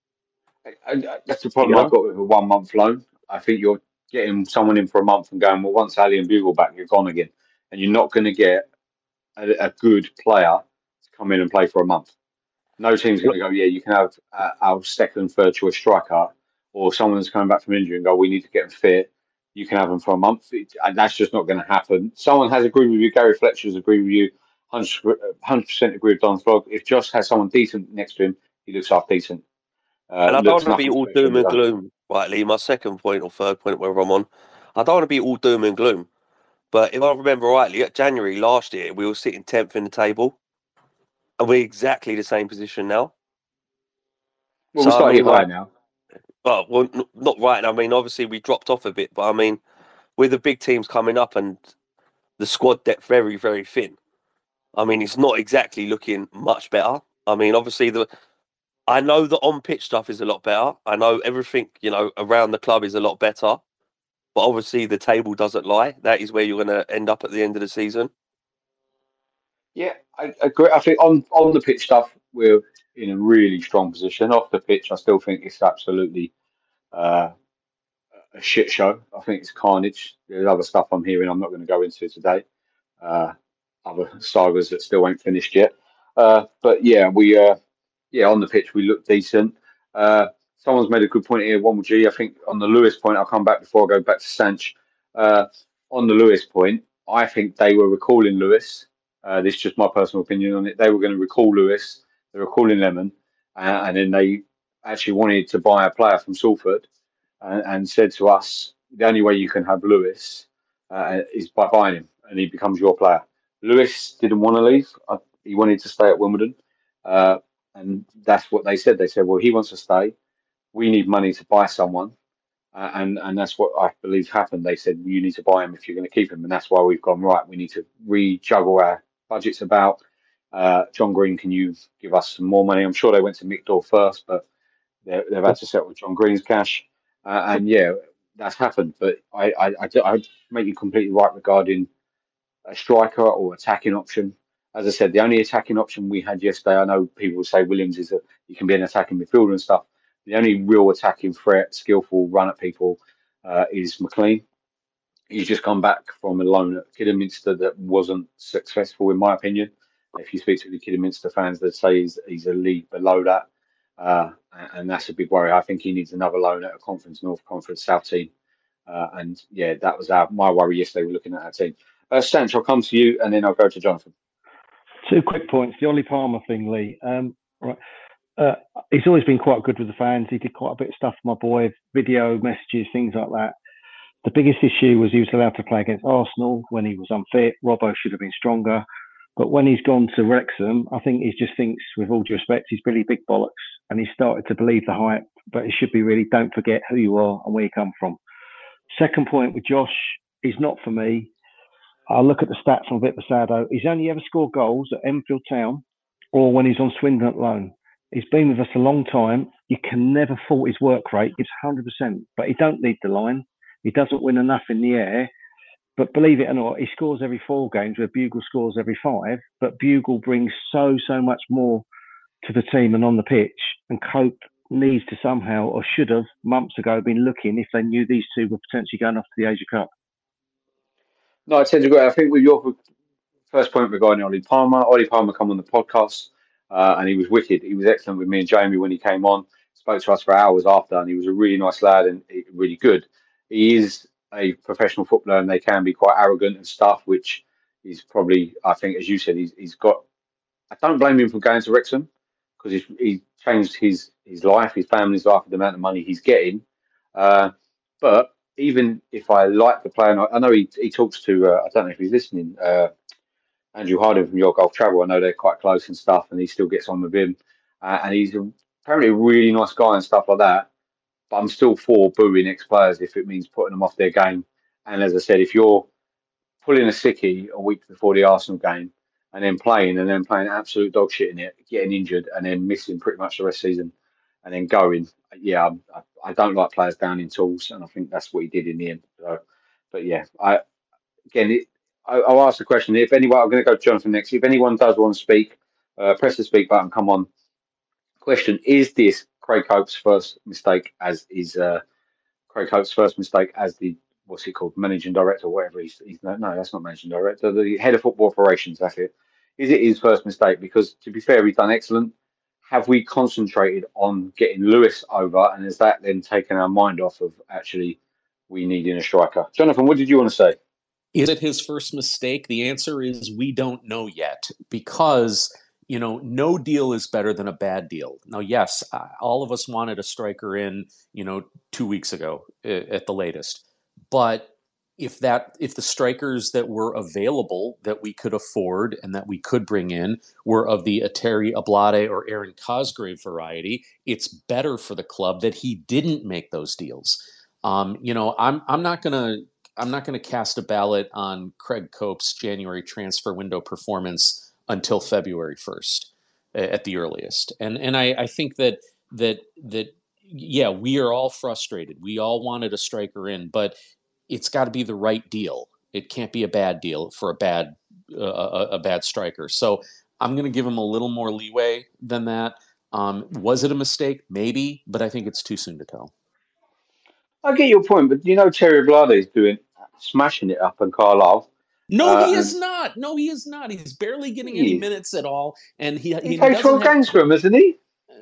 That's the problem I've got with a 1 month loan. I think you're getting someone in for a month and going, well, once Ali and Bugle back, you're gone again, and you're not going to get a good player to come in and play for a month. No team's going to go, yeah, you can have our second, third choice striker, or someone that's coming back from injury and go, we need to get them fit. You can have them for a month. And that's just not going to happen. Someone has agreed with you. Gary Fletcher's agreed with you. 100% agree with Don Flog. If Josh has someone decent next to him, he looks half decent. And I don't want to be all doom and gloom, right, Lee? My second point or third point, wherever I'm on, I don't want to be all doom and gloom. But if I remember rightly, at January last year, we were sitting 10th in the table. And we're exactly the same position now. Well, we're slightly high now. Well, not right. I mean, obviously, we dropped off a bit. But, I mean, with the big teams coming up and the squad depth very, very thin, I mean, it's not exactly looking much better. I mean, obviously, I know the on-pitch stuff is a lot better. I know everything, around the club is a lot better. But obviously, the table doesn't lie. That is where you're going to end up at the end of the season. Yeah, I agree. I think on the pitch stuff, we're in a really strong position. Off the pitch, I still think it's absolutely a shit show. I think it's carnage. There's other stuff I'm hearing I'm not going to go into today. Other sagas that still ain't finished yet. But yeah, on the pitch we look decent. Someone's made a good point here. 1G. I think on the Lewis point, I'll come back before I go back to Sanch. On the Lewis point, I think they were recalling Lewis. This is just my personal opinion on it. They were going to recall Lewis. They were recalling Lemon, and then they actually wanted to buy a player from Salford, and said to us, the only way you can have Lewis is by buying him, and he becomes your player. Lewis didn't want to leave. He wanted to stay at Wimbledon, and that's what they said. They said, well, he wants to stay. We need money to buy someone. And that's what I believe happened. They said, you need to buy him if you're going to keep him. And that's why we've gone, right, we need to rejuggle our budgets about. John Green, can you give us some more money? I'm sure they went to Mick Dore first, but they've had to settle with John Green's cash. And yeah, that's happened. But I make you completely right regarding a striker or attacking option. As I said, the only attacking option we had yesterday, I know people will say Williams he can be an attacking midfielder and stuff. The only real attacking threat, skillful run at people, is McLean. He's just come back from a loan at Kidderminster that wasn't successful, in my opinion. If you speak to the Kidderminster fans, they'd say he's a league below that. And that's a big worry. I think he needs another loan at a Conference North, Conference South team. And yeah, that was my worry yesterday. We're looking at our team. Stanch, I'll come to you and then I'll go to Jonathan. 2 quick points. The Ollie Palmer thing, Lee. Right. He's always been quite good with the fans. He did quite a bit of stuff for my boy, video, messages, things like that. The biggest issue was he was allowed to play against Arsenal when he was unfit. Robbo should have been stronger. But when he's gone to Wrexham, I think he just thinks, with all due respect, he's really big bollocks. And he's started to believe the hype. But it should be really, don't forget who you are and where you come from. Second point with Josh, he's not for me. I look at the stats on Vic Pasado. He's only ever scored goals at Enfield Town or when he's on Swindon at loan. He's been with us a long time. You can never fault his work rate. It's 100%. But he don't need the line. He doesn't win enough in the air. But believe it or not, he scores every 4 games where Bugle scores every 5. But Bugle brings so much more to the team and on the pitch. And Cope needs to somehow, or should have, months ago, been looking if they knew these two were potentially going off to the Asia Cup. No, I tend to agree. I think with your first point regarding Ollie Palmer come on the podcast and he was wicked. He was excellent with me and Jamie when he came on. Spoke to us for hours after, and he was a really nice lad and really good. He is a professional footballer, and they can be quite arrogant and stuff, which he's probably, I think, as you said, he's got. I don't blame him for going to Wrexham because he changed his life, his family's life, with the amount of money he's getting. But even if I like the player, and I know he talks to, I don't know if he's listening, Andrew Harding from Your Golf Travel. I know they're quite close and stuff, and he still gets on with him. And he's apparently a really nice guy and stuff like that. But I'm still for booing ex-players if it means putting them off their game. And as I said, if you're pulling a sickie a week before the Arsenal game and then playing absolute dog shit in it, getting injured and then missing pretty much the rest of the season and then going, yeah, I don't like players down in tools, and I think that's what he did in the end. So, but yeah, I'll ask the question. If anyone, I'm going to go to Jonathan next. If anyone does want to speak, press the speak button. Come on. Question: is this Craig Cope's first mistake as the what's he called, managing director, or whatever he's no, that's not managing director, the head of football operations. That's it. Is it his first mistake? Because to be fair, he's done excellent. Have we concentrated on getting Lewis over, and has that then taken our mind off of actually we needing a striker? Jonathan, what did you want to say? Is it his first mistake? The answer is we don't know yet because, no deal is better than a bad deal. Now, yes, all of us wanted a striker in, 2 weeks ago at the latest. But if the strikers that were available that we could afford and that we could bring in were of the Terry Ablade or Aaron Cosgrave variety, it's better for the club that he didn't make those deals. I'm not gonna cast a ballot on Craig Cope's January transfer window performance until February 1st at the earliest. And I think that yeah, we are all frustrated. We all wanted a striker in, but it's got to be the right deal. It can't be a bad deal for a bad striker. So I'm going to give him a little more leeway than that. Was it a mistake? Maybe, but I think it's too soon to tell. I get your point, but Terry Ablade is smashing it up in Carlisle. No, he is not. No, he is not. He's barely getting any minutes at all, and he played 12 games for him, hasn't he?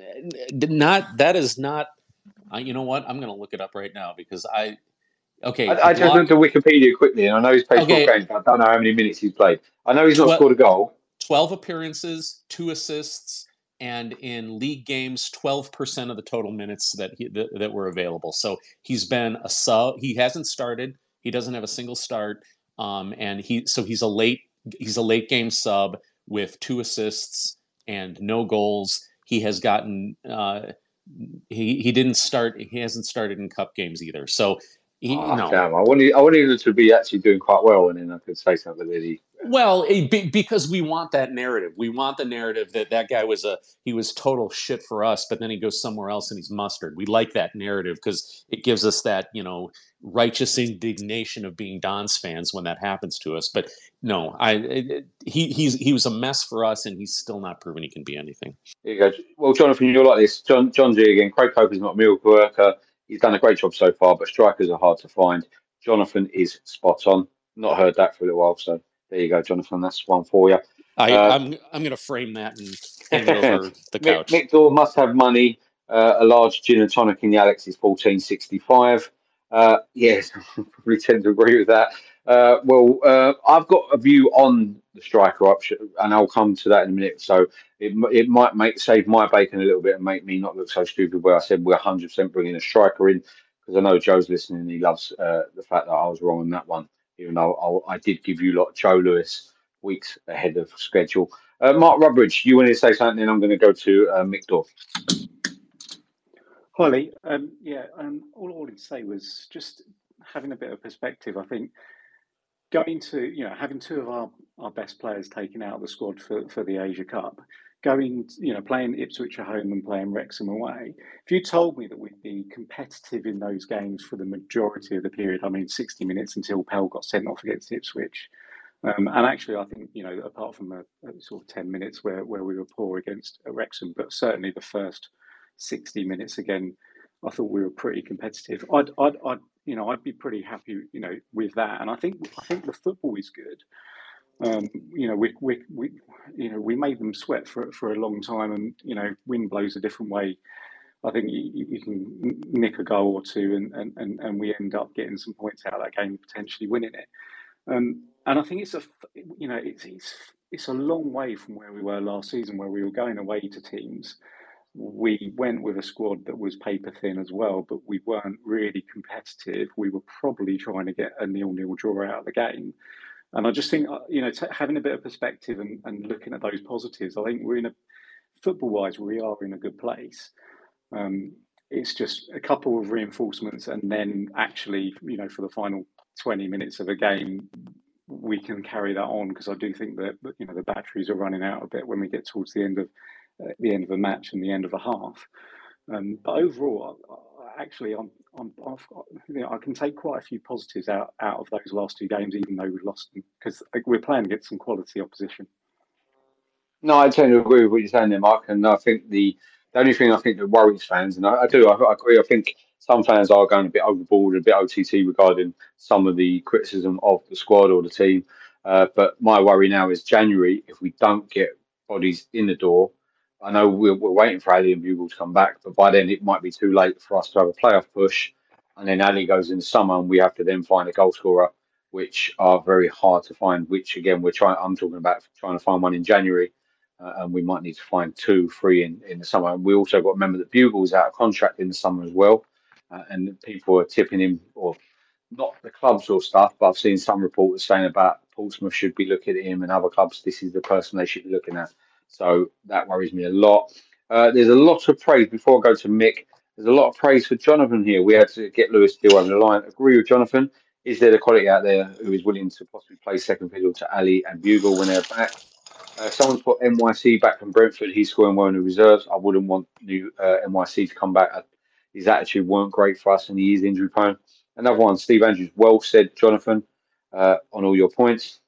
That is not. You know what? I'm going to look it up right now because I just looked at Wikipedia quickly, and I know he's played 12 games, but I don't know how many minutes he's played. I know he's not scored a goal. 12 appearances, 2 assists, and in league games, 12% of the total minutes that were available. So he's been a sub. He hasn't started. He doesn't have a single start, and he's a late game sub with 2 assists and no goals. He has gotten he didn't start. He hasn't started in cup games either. So. Damn! I wanted him to be actually doing quite well, and then I could say something really. Well, because we want that narrative. We want the narrative that guy was total shit for us, but then he goes somewhere else and he's mustard. We like that narrative because it gives us that righteous indignation of being Dons fans when that happens to us. But no, he was a mess for us, and he's still not proven he can be anything. There you go. Well, Jonathan, you're like this. John G again. Craig Cope is not a miracle worker. He's done a great job so far, but strikers are hard to find. Jonathan is spot on. Not heard that for a little while, so there you go, Jonathan. That's one for you. I'm going to frame that and hang it over the couch. Mick Daw must have money. A large gin and tonic in the Alex is $14.65. Yes, I probably tend to agree with that. I've got a view on the striker option, and I'll come to that in a minute. So it might save my bacon a little bit and make me not look so stupid where I said we're 100% bringing a striker in, because I know Joe's listening and he loves the fact that I was wrong on that one, even though I did give you Joe Lewis weeks ahead of schedule. Mark Rutbridge, you wanted to say something, and I'm going to go to Mick Daw. Hi, Lee. All I wanted to say was just having a bit of perspective, I think going to, having two of our best players taken out of the squad for the Asia Cup, playing Ipswich at home and playing Wrexham away. If you told me that we'd be competitive in those games for the majority of the period, 60 minutes until Pell got sent off against Ipswich. And actually, I think, apart from a sort of 10 minutes where we were poor against Wrexham, but certainly the first 60 minutes again, I thought we were pretty competitive. I'd be pretty happy, with that. And I think the football is good. We made them sweat for a long time, and wind blows a different way. I think you can nick a goal or two, and we end up getting some points out of that game, potentially winning it. And I think it's a long way from where we were last season, where we were going away to teams. We went with a squad that was paper thin as well, but we weren't really competitive. We were probably trying to get a 0-0 draw out of the game. And I just think, having a bit of perspective and looking at those positives, I think football-wise, we are in a good place. It's just a couple of reinforcements, and then actually, for the final 20 minutes of a game, we can carry that on, because I do think that the batteries are running out a bit when we get towards the end of a match and the end of a half. But overall, actually, I can take quite a few positives out of those last two games, even though we lost them, because we're playing against some quality opposition. No, I tend to agree with what you're saying there, Mark. And I think the only thing I think that worries fans, and I agree, I think some fans are going a bit overboard, a bit OTT regarding some of the criticism of the squad or the team. But my worry now is January, if we don't get bodies in the door. I know we're waiting for Ali and Bugle to come back, but by then it might be too late for us to have a playoff push. And then Ali goes in the summer, and we have to then find a goal scorer, which are very hard to find. Which again, I'm talking about trying to find one in January, and we might need to find 2, 3 in the summer. And we also got to remember that Bugle's out of contract in the summer as well, and people are tipping him, or not the clubs or stuff, but I've seen some reporters saying about Portsmouth should be looking at him, and other clubs, this is the person they should be looking at. So that worries me a lot. There's a lot of praise, before I go to Mick, there's a lot of praise for Jonathan here. We had to get Lewis Steele over the line. Agree with Jonathan. Is there the quality out there who is willing to possibly play second fiddle to Ali and Bugle when they're back? Someone's put NYC back from Brentford. He's scoring well in the reserves. I wouldn't want new NYC to come back. His attitude weren't great for us, and he is injury prone. Another one, Steve Andrews. Well said, Jonathan, on all your points.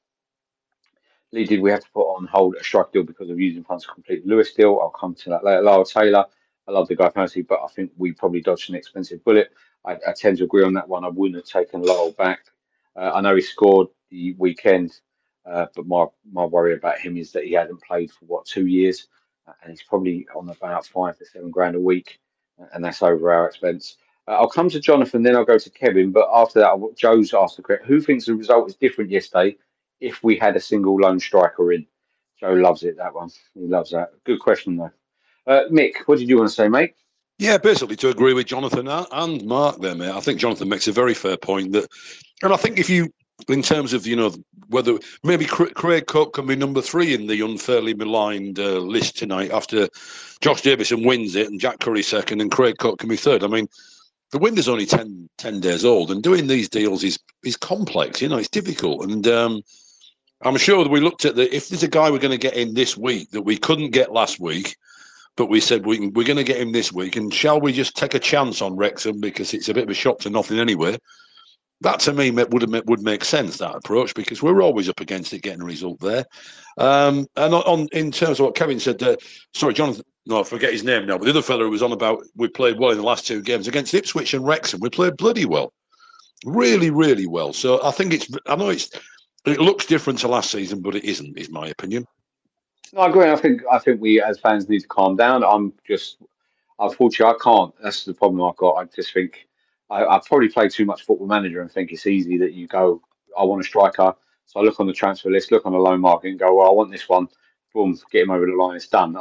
Lee, did we have to put on hold a strike deal because of using funds to complete the Lewis deal? I'll come to that later. Lara Taylor, I love the guy personally, but I think we probably dodged an expensive bullet. I tend to agree on that one. I wouldn't have taken Lowell back. I know he scored the weekend, but my worry about him is that he hasn't played for 2 years, and he's probably on about $5 to $7 grand a week, and that's over our expense. I'll come to Jonathan, then I'll go to Kevin. But after that, Joe's asked the question: who thinks the result is different yesterday if we had a single lone striker in? Joe loves it, that one. He loves that. Good question, though. Mick, what did you want to say, mate? Yeah, basically to agree with Jonathan and Mark there, mate. I think Jonathan makes a very fair point. And I think if you, in terms of, whether maybe Craig Cook can be number 3 in the unfairly maligned list tonight after Josh Davison wins it and Jack Curry second and Craig Cook can be third. I mean, the window's only 10 days old, and doing these deals is complex. It's difficult. And I'm sure that we looked at if there's a guy we're going to get in this week that we couldn't get last week, but we said we're going to get him this week, and shall we just take a chance on Wrexham because it's a bit of a shot to nothing anyway? That to me would make sense, that approach, because we're always up against it getting a result there. And in terms of what Kevin said, sorry, Jonathan, no, I forget his name now, but the other fellow who was on about we played well in the last 2 games against Ipswich and Wrexham. We played bloody well, really, really well. So I think it looks different to last season, but it isn't, is my opinion. No, I agree. I think we as fans need to calm down. Unfortunately, I can't. That's the problem I've got. I just think I probably play too much Football Manager and think it's easy that you go, I want a striker. So I look on the transfer list, look on the loan market and go, well, I want this one. Boom, get him over the line. It's done.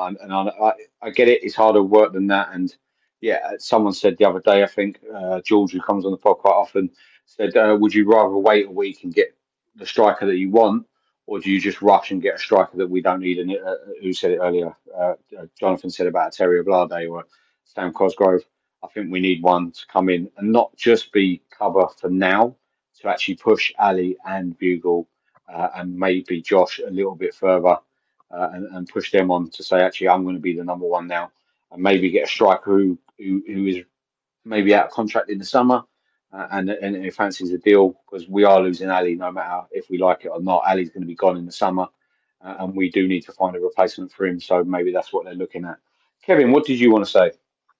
I get it. It's harder work than that. And yeah, someone said the other day, I think George, who comes on the pod quite often, said, would you rather wait a week and get the striker that you want, or do you just rush and get a striker that we don't need? And who said it earlier? Jonathan said about Terry Oblade or Sam Cosgrove. I think we need one to come in and not just be cover for now, to actually push Ali and Bugle and maybe Josh a little bit further and push them on to say, actually, I'm going to be the number one now, and maybe get a striker who is maybe out of contract in the summer and who fancies a deal, because we are losing Ali no matter if we like it or not. Ali's going to be gone in the summer, and we do need to find a replacement for him. So maybe that's what they're looking at. Kevin, what did you want to say?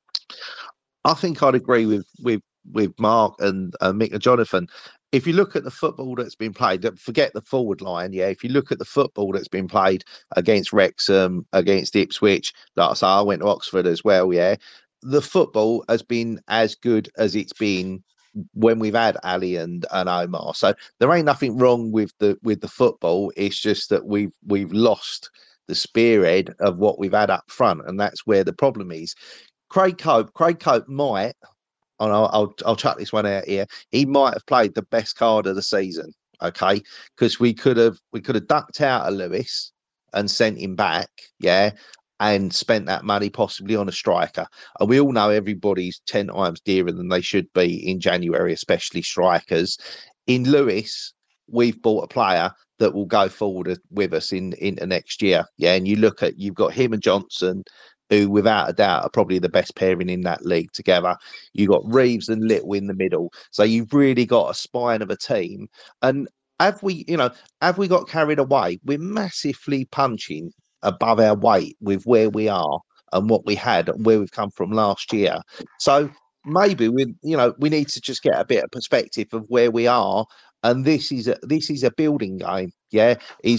I think I'd agree with Mark and Mick and Jonathan. If you look at the football that's been played, forget the forward line. Yeah, if you look at the football that's been played against Wrexham, against Ipswich, like I say, I went to Oxford as well. Yeah, the football has been as good as it's been when we've had Ali and Omar. So there ain't nothing wrong with the football. It's just that we've lost the spearhead of what we've had up front, and that's where the problem is. Craig Cope might, and I'll chuck this one out here. He might have played the best card of the season, okay? Because we could have ducked out of Lewis and sent him back, yeah, and spent that money possibly on a striker. And we all know everybody's 10 times dearer than they should be in January, especially strikers. In Lewis, we've bought a player that will go forward with us into next year, yeah. And you've got him and Johnson, who without a doubt are probably the best pairing in that league together. You've got Reeves and Little in the middle. So you've really got a spine of a team. And have we got carried away? We're massively punching above our weight with where we are and what we had and where we've come from last year. So maybe we need to just get a bit of perspective of where we are. And this is a building game. Yeah.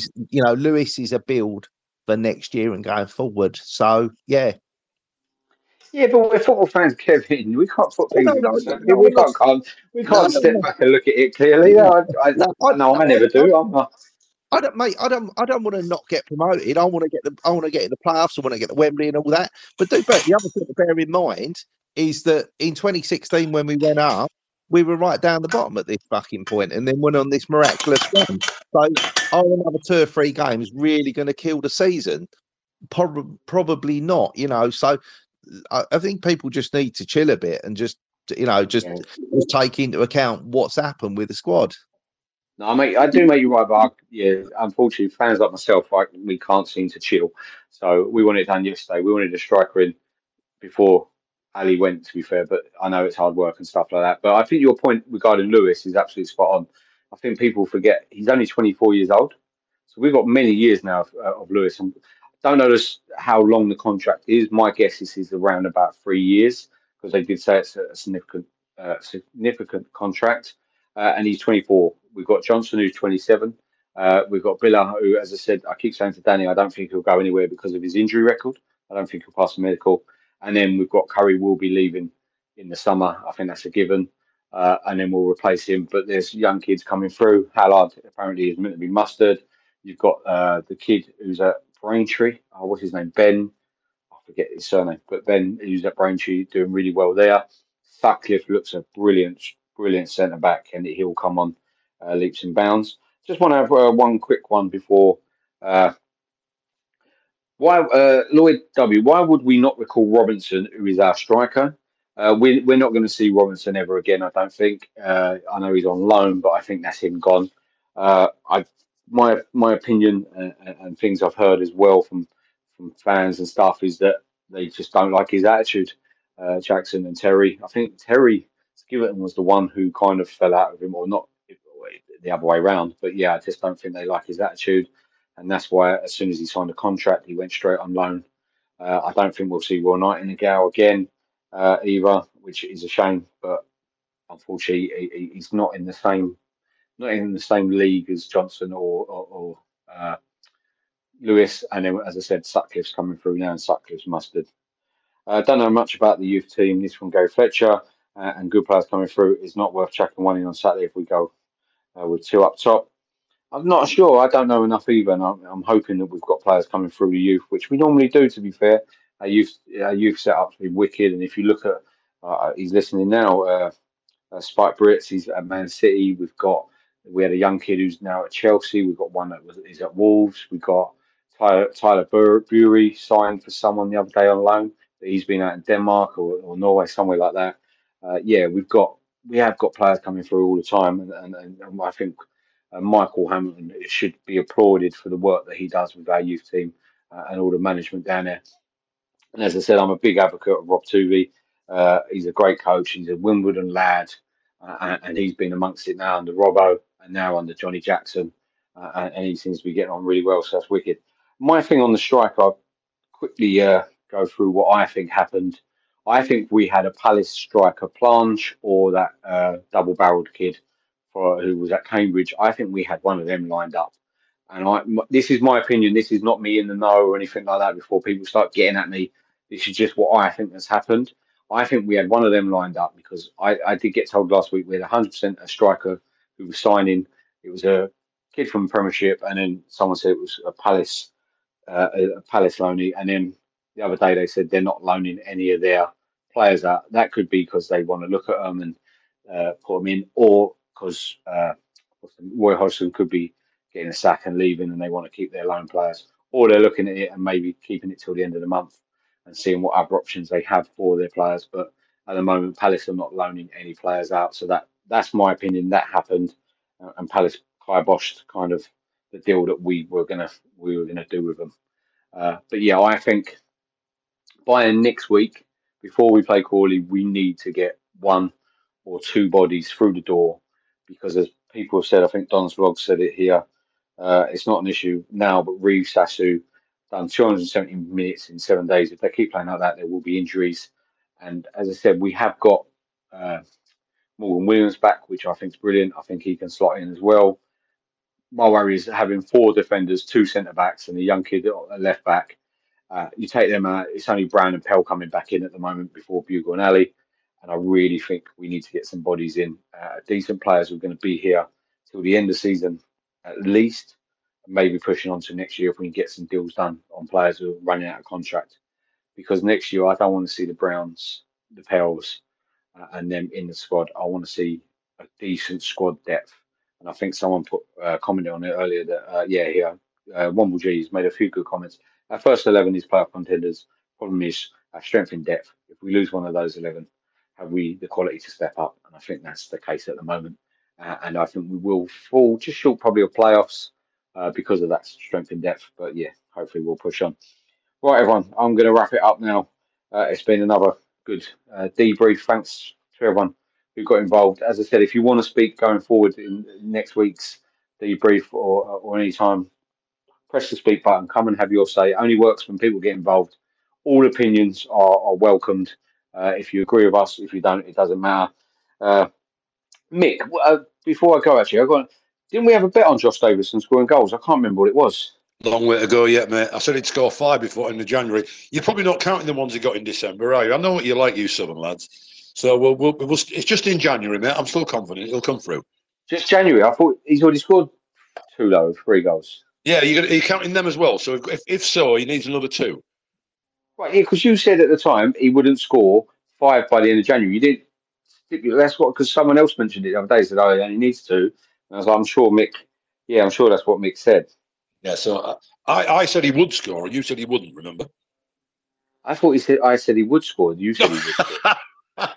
Lewis is a build for next year and going forward. So yeah. Yeah, but we're football fans, Kevin. We can't put things in perspective. We can't step back and look at it clearly. I never do. I'm not. I don't want to not get promoted. I want to get in the playoffs. I want to get the Wembley and all that. But the other thing to bear in mind is that in 2016, when we went up, we were right down the bottom at this fucking point, and then went on this miraculous run. So, are another 2 or 3 games really going to kill the season? Probably not. So I think people just need to chill a bit and just take into account what's happened with the squad. No, I do make you right, but unfortunately, fans like myself, we can't seem to chill. So we wanted it done yesterday. We wanted a striker in before Ali went, to be fair, but I know it's hard work and stuff like that. But I think your point regarding Lewis is absolutely spot on. I think people forget he's only 24 years old. So we've got many years now of Lewis. And I don't know how long the contract is. My guess is he's around about 3 years, because they did say it's a significant contract. And he's 24. We've got Johnson, who's 27. We've got Billa, who, as I said, I keep saying to Danny, I don't think he'll go anywhere because of his injury record. I don't think he'll pass the medical. And then we've got Curry will be leaving in the summer. I think that's a given. And then we'll replace him. But there's young kids coming through. Hallard apparently is meant to be Mustard. You've got the kid who's at Braintree. What's his name? Ben. I forget his surname. But Ben, who's at Braintree, doing really well there. Sutcliffe looks a brilliant centre back, and he'll come on leaps and bounds. Just want to have one quick one before. Lloyd W? Why would we not recall Robinson, who is our striker? We're not going to see Robinson ever again, I don't think. I know he's on loan, but I think that's him gone. My opinion and things I've heard as well from fans and stuff is that they just don't like his attitude. Jackson and Terry. I think Terry Skilleton was the one who kind of fell out of him, or not the other way around. But yeah, I just don't think they like his attitude. And that's why as soon as he signed a contract, he went straight on loan. I don't think we'll see Will Nightingale again either, which is a shame. But unfortunately, he's not in the same league as Johnson or Lewis. And then, as I said, Sutcliffe's coming through now, and Sutcliffe's Mustard. I don't know much about the youth team. This from Gary Fletcher and good players coming through. It's not worth chucking one in on Saturday if we go with 2 up top. I'm not sure. I don't know enough either. And I'm hoping that we've got players coming through the youth, which we normally do, to be fair. Our youth set up to be wicked. And if you look at, he's listening now, Spike Brits, he's at Man City. We had a young kid who's now at Chelsea. We've got one is at Wolves. We've got Tyler Bury signed for someone the other day on loan. that he's been out in Denmark or Norway, somewhere like that. Yeah, we have got players coming through all the time, and I think Michael Hamilton should be applauded for the work that he does with our youth team and all the management down there. And as I said, I'm a big advocate of Rob Tuvey. He's a great coach. He's a Wimbledon lad, and he's been amongst it now under Robbo and now under Johnny Jackson, and he seems to be getting on really well. So that's wicked. My thing on the strike, I'll quickly go through what I think happened. I think we had a Palace striker, Planche, or that double-barreled kid who was at Cambridge. I think we had one of them lined up. And this is my opinion. This is not me in the know or anything like that. Before people start getting at me, this is just what I think has happened. I think we had one of them lined up because I did get told last week we had 100% a striker who was signing. It was a kid from the Premiership, and then someone said it was a Palace loanee, and then the other day they said they're not loaning any of their players out. That could be because they want to look at them and put them in, or because Roy Hodgson could be getting a sack and leaving, and they want to keep their loan players, or they're looking at it and maybe keeping it till the end of the month and seeing what other options they have for their players. But at the moment, Palace are not loaning any players out, so that's my opinion. That happened, and Palace kiboshed kind of the deal that we were gonna do with them. But yeah, I think by next week, before we play Crawley, we need to get one or two bodies through the door, because as people have said, I think Don's vlog said it here. It's not an issue now, but Reece Sasu done 270 minutes in 7 days. If they keep playing like that, there will be injuries. And as I said, we have got Morgan Williams back, which I think is brilliant. I think he can slot in as well. My worry is having four defenders, two centre backs, and a young kid at left back. You take them out, it's only Brown and Pell coming back in at the moment before Bugle and Ali. And I really think we need to get some bodies in, decent players who are going to be here till the end of the season at least, and maybe pushing on to next year if we can get some deals done on players who are running out of contract. Because next year I don't want to see the Browns, the Pells, and them in the squad. I want to see a decent squad depth. And I think someone commented on it earlier that Womble G's made a few good comments. Our first 11 is playoff contenders. Problem is our strength in depth. If we lose one of those 11, have we the quality to step up? And I think that's the case at the moment. And I think we will fall just short probably of playoffs because of that strength in depth. But yeah, hopefully we'll push on. Right, everyone, I'm going to wrap it up now. It's been another good debrief. Thanks to everyone who got involved. As I said, if you want to speak going forward in next week's debrief or any time, press the speak button. Come and have your say. It only works when people get involved. All opinions are welcomed. If you agree with us, if you don't, it doesn't matter. Mick, before I go, actually, didn't we have a bet on Josh Davison scoring goals? I can't remember what it was. Long way to go yet, mate. I said he'd score 5 before end of January. You're probably not counting the ones he got in December, are you? I know what you like, you Southern lads. So it's just in January, mate. I'm still confident he'll come through. Just January? I thought he's already scored 3 goals. Yeah, you're counting them as well. So if so, he needs another 2. Right, yeah, because you said at the time he wouldn't score 5 by the end of January. You didn't stipulate. That's what, because someone else mentioned it the other day. Said, "Oh, he only needs 2." And I was like, "I'm sure Mick." Yeah, I'm sure that's what Mick said. Yeah, so I said he would score, and you said he wouldn't. Remember? I thought I said he would score. You said he would score.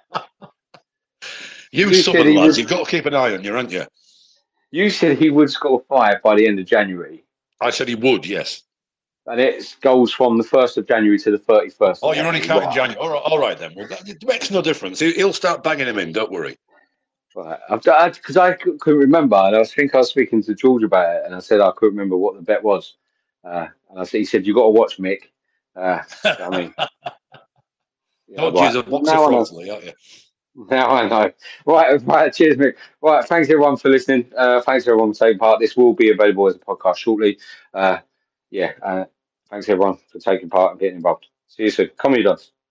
you Southern lads, you've got to keep an eye on you, haven't you? You said he would score 5 by the end of January. I said he would, yes. And it goes from the 1st of January to the 31st. Oh, you're only counting January. All right then. Well, it makes no difference. He'll start banging him in. Don't worry. Right, because I couldn't remember, and I was speaking to George about it, and I said I couldn't remember what the bet was, and he said you got to watch Mick. I mean, don't choose a box of frogs, aren't you? Now I know. Right. Cheers, Mick. Right, thanks everyone for listening. Thanks everyone for taking part. This will be available as a podcast shortly. Thanks everyone for taking part and getting involved. See you soon. Comedy Dons.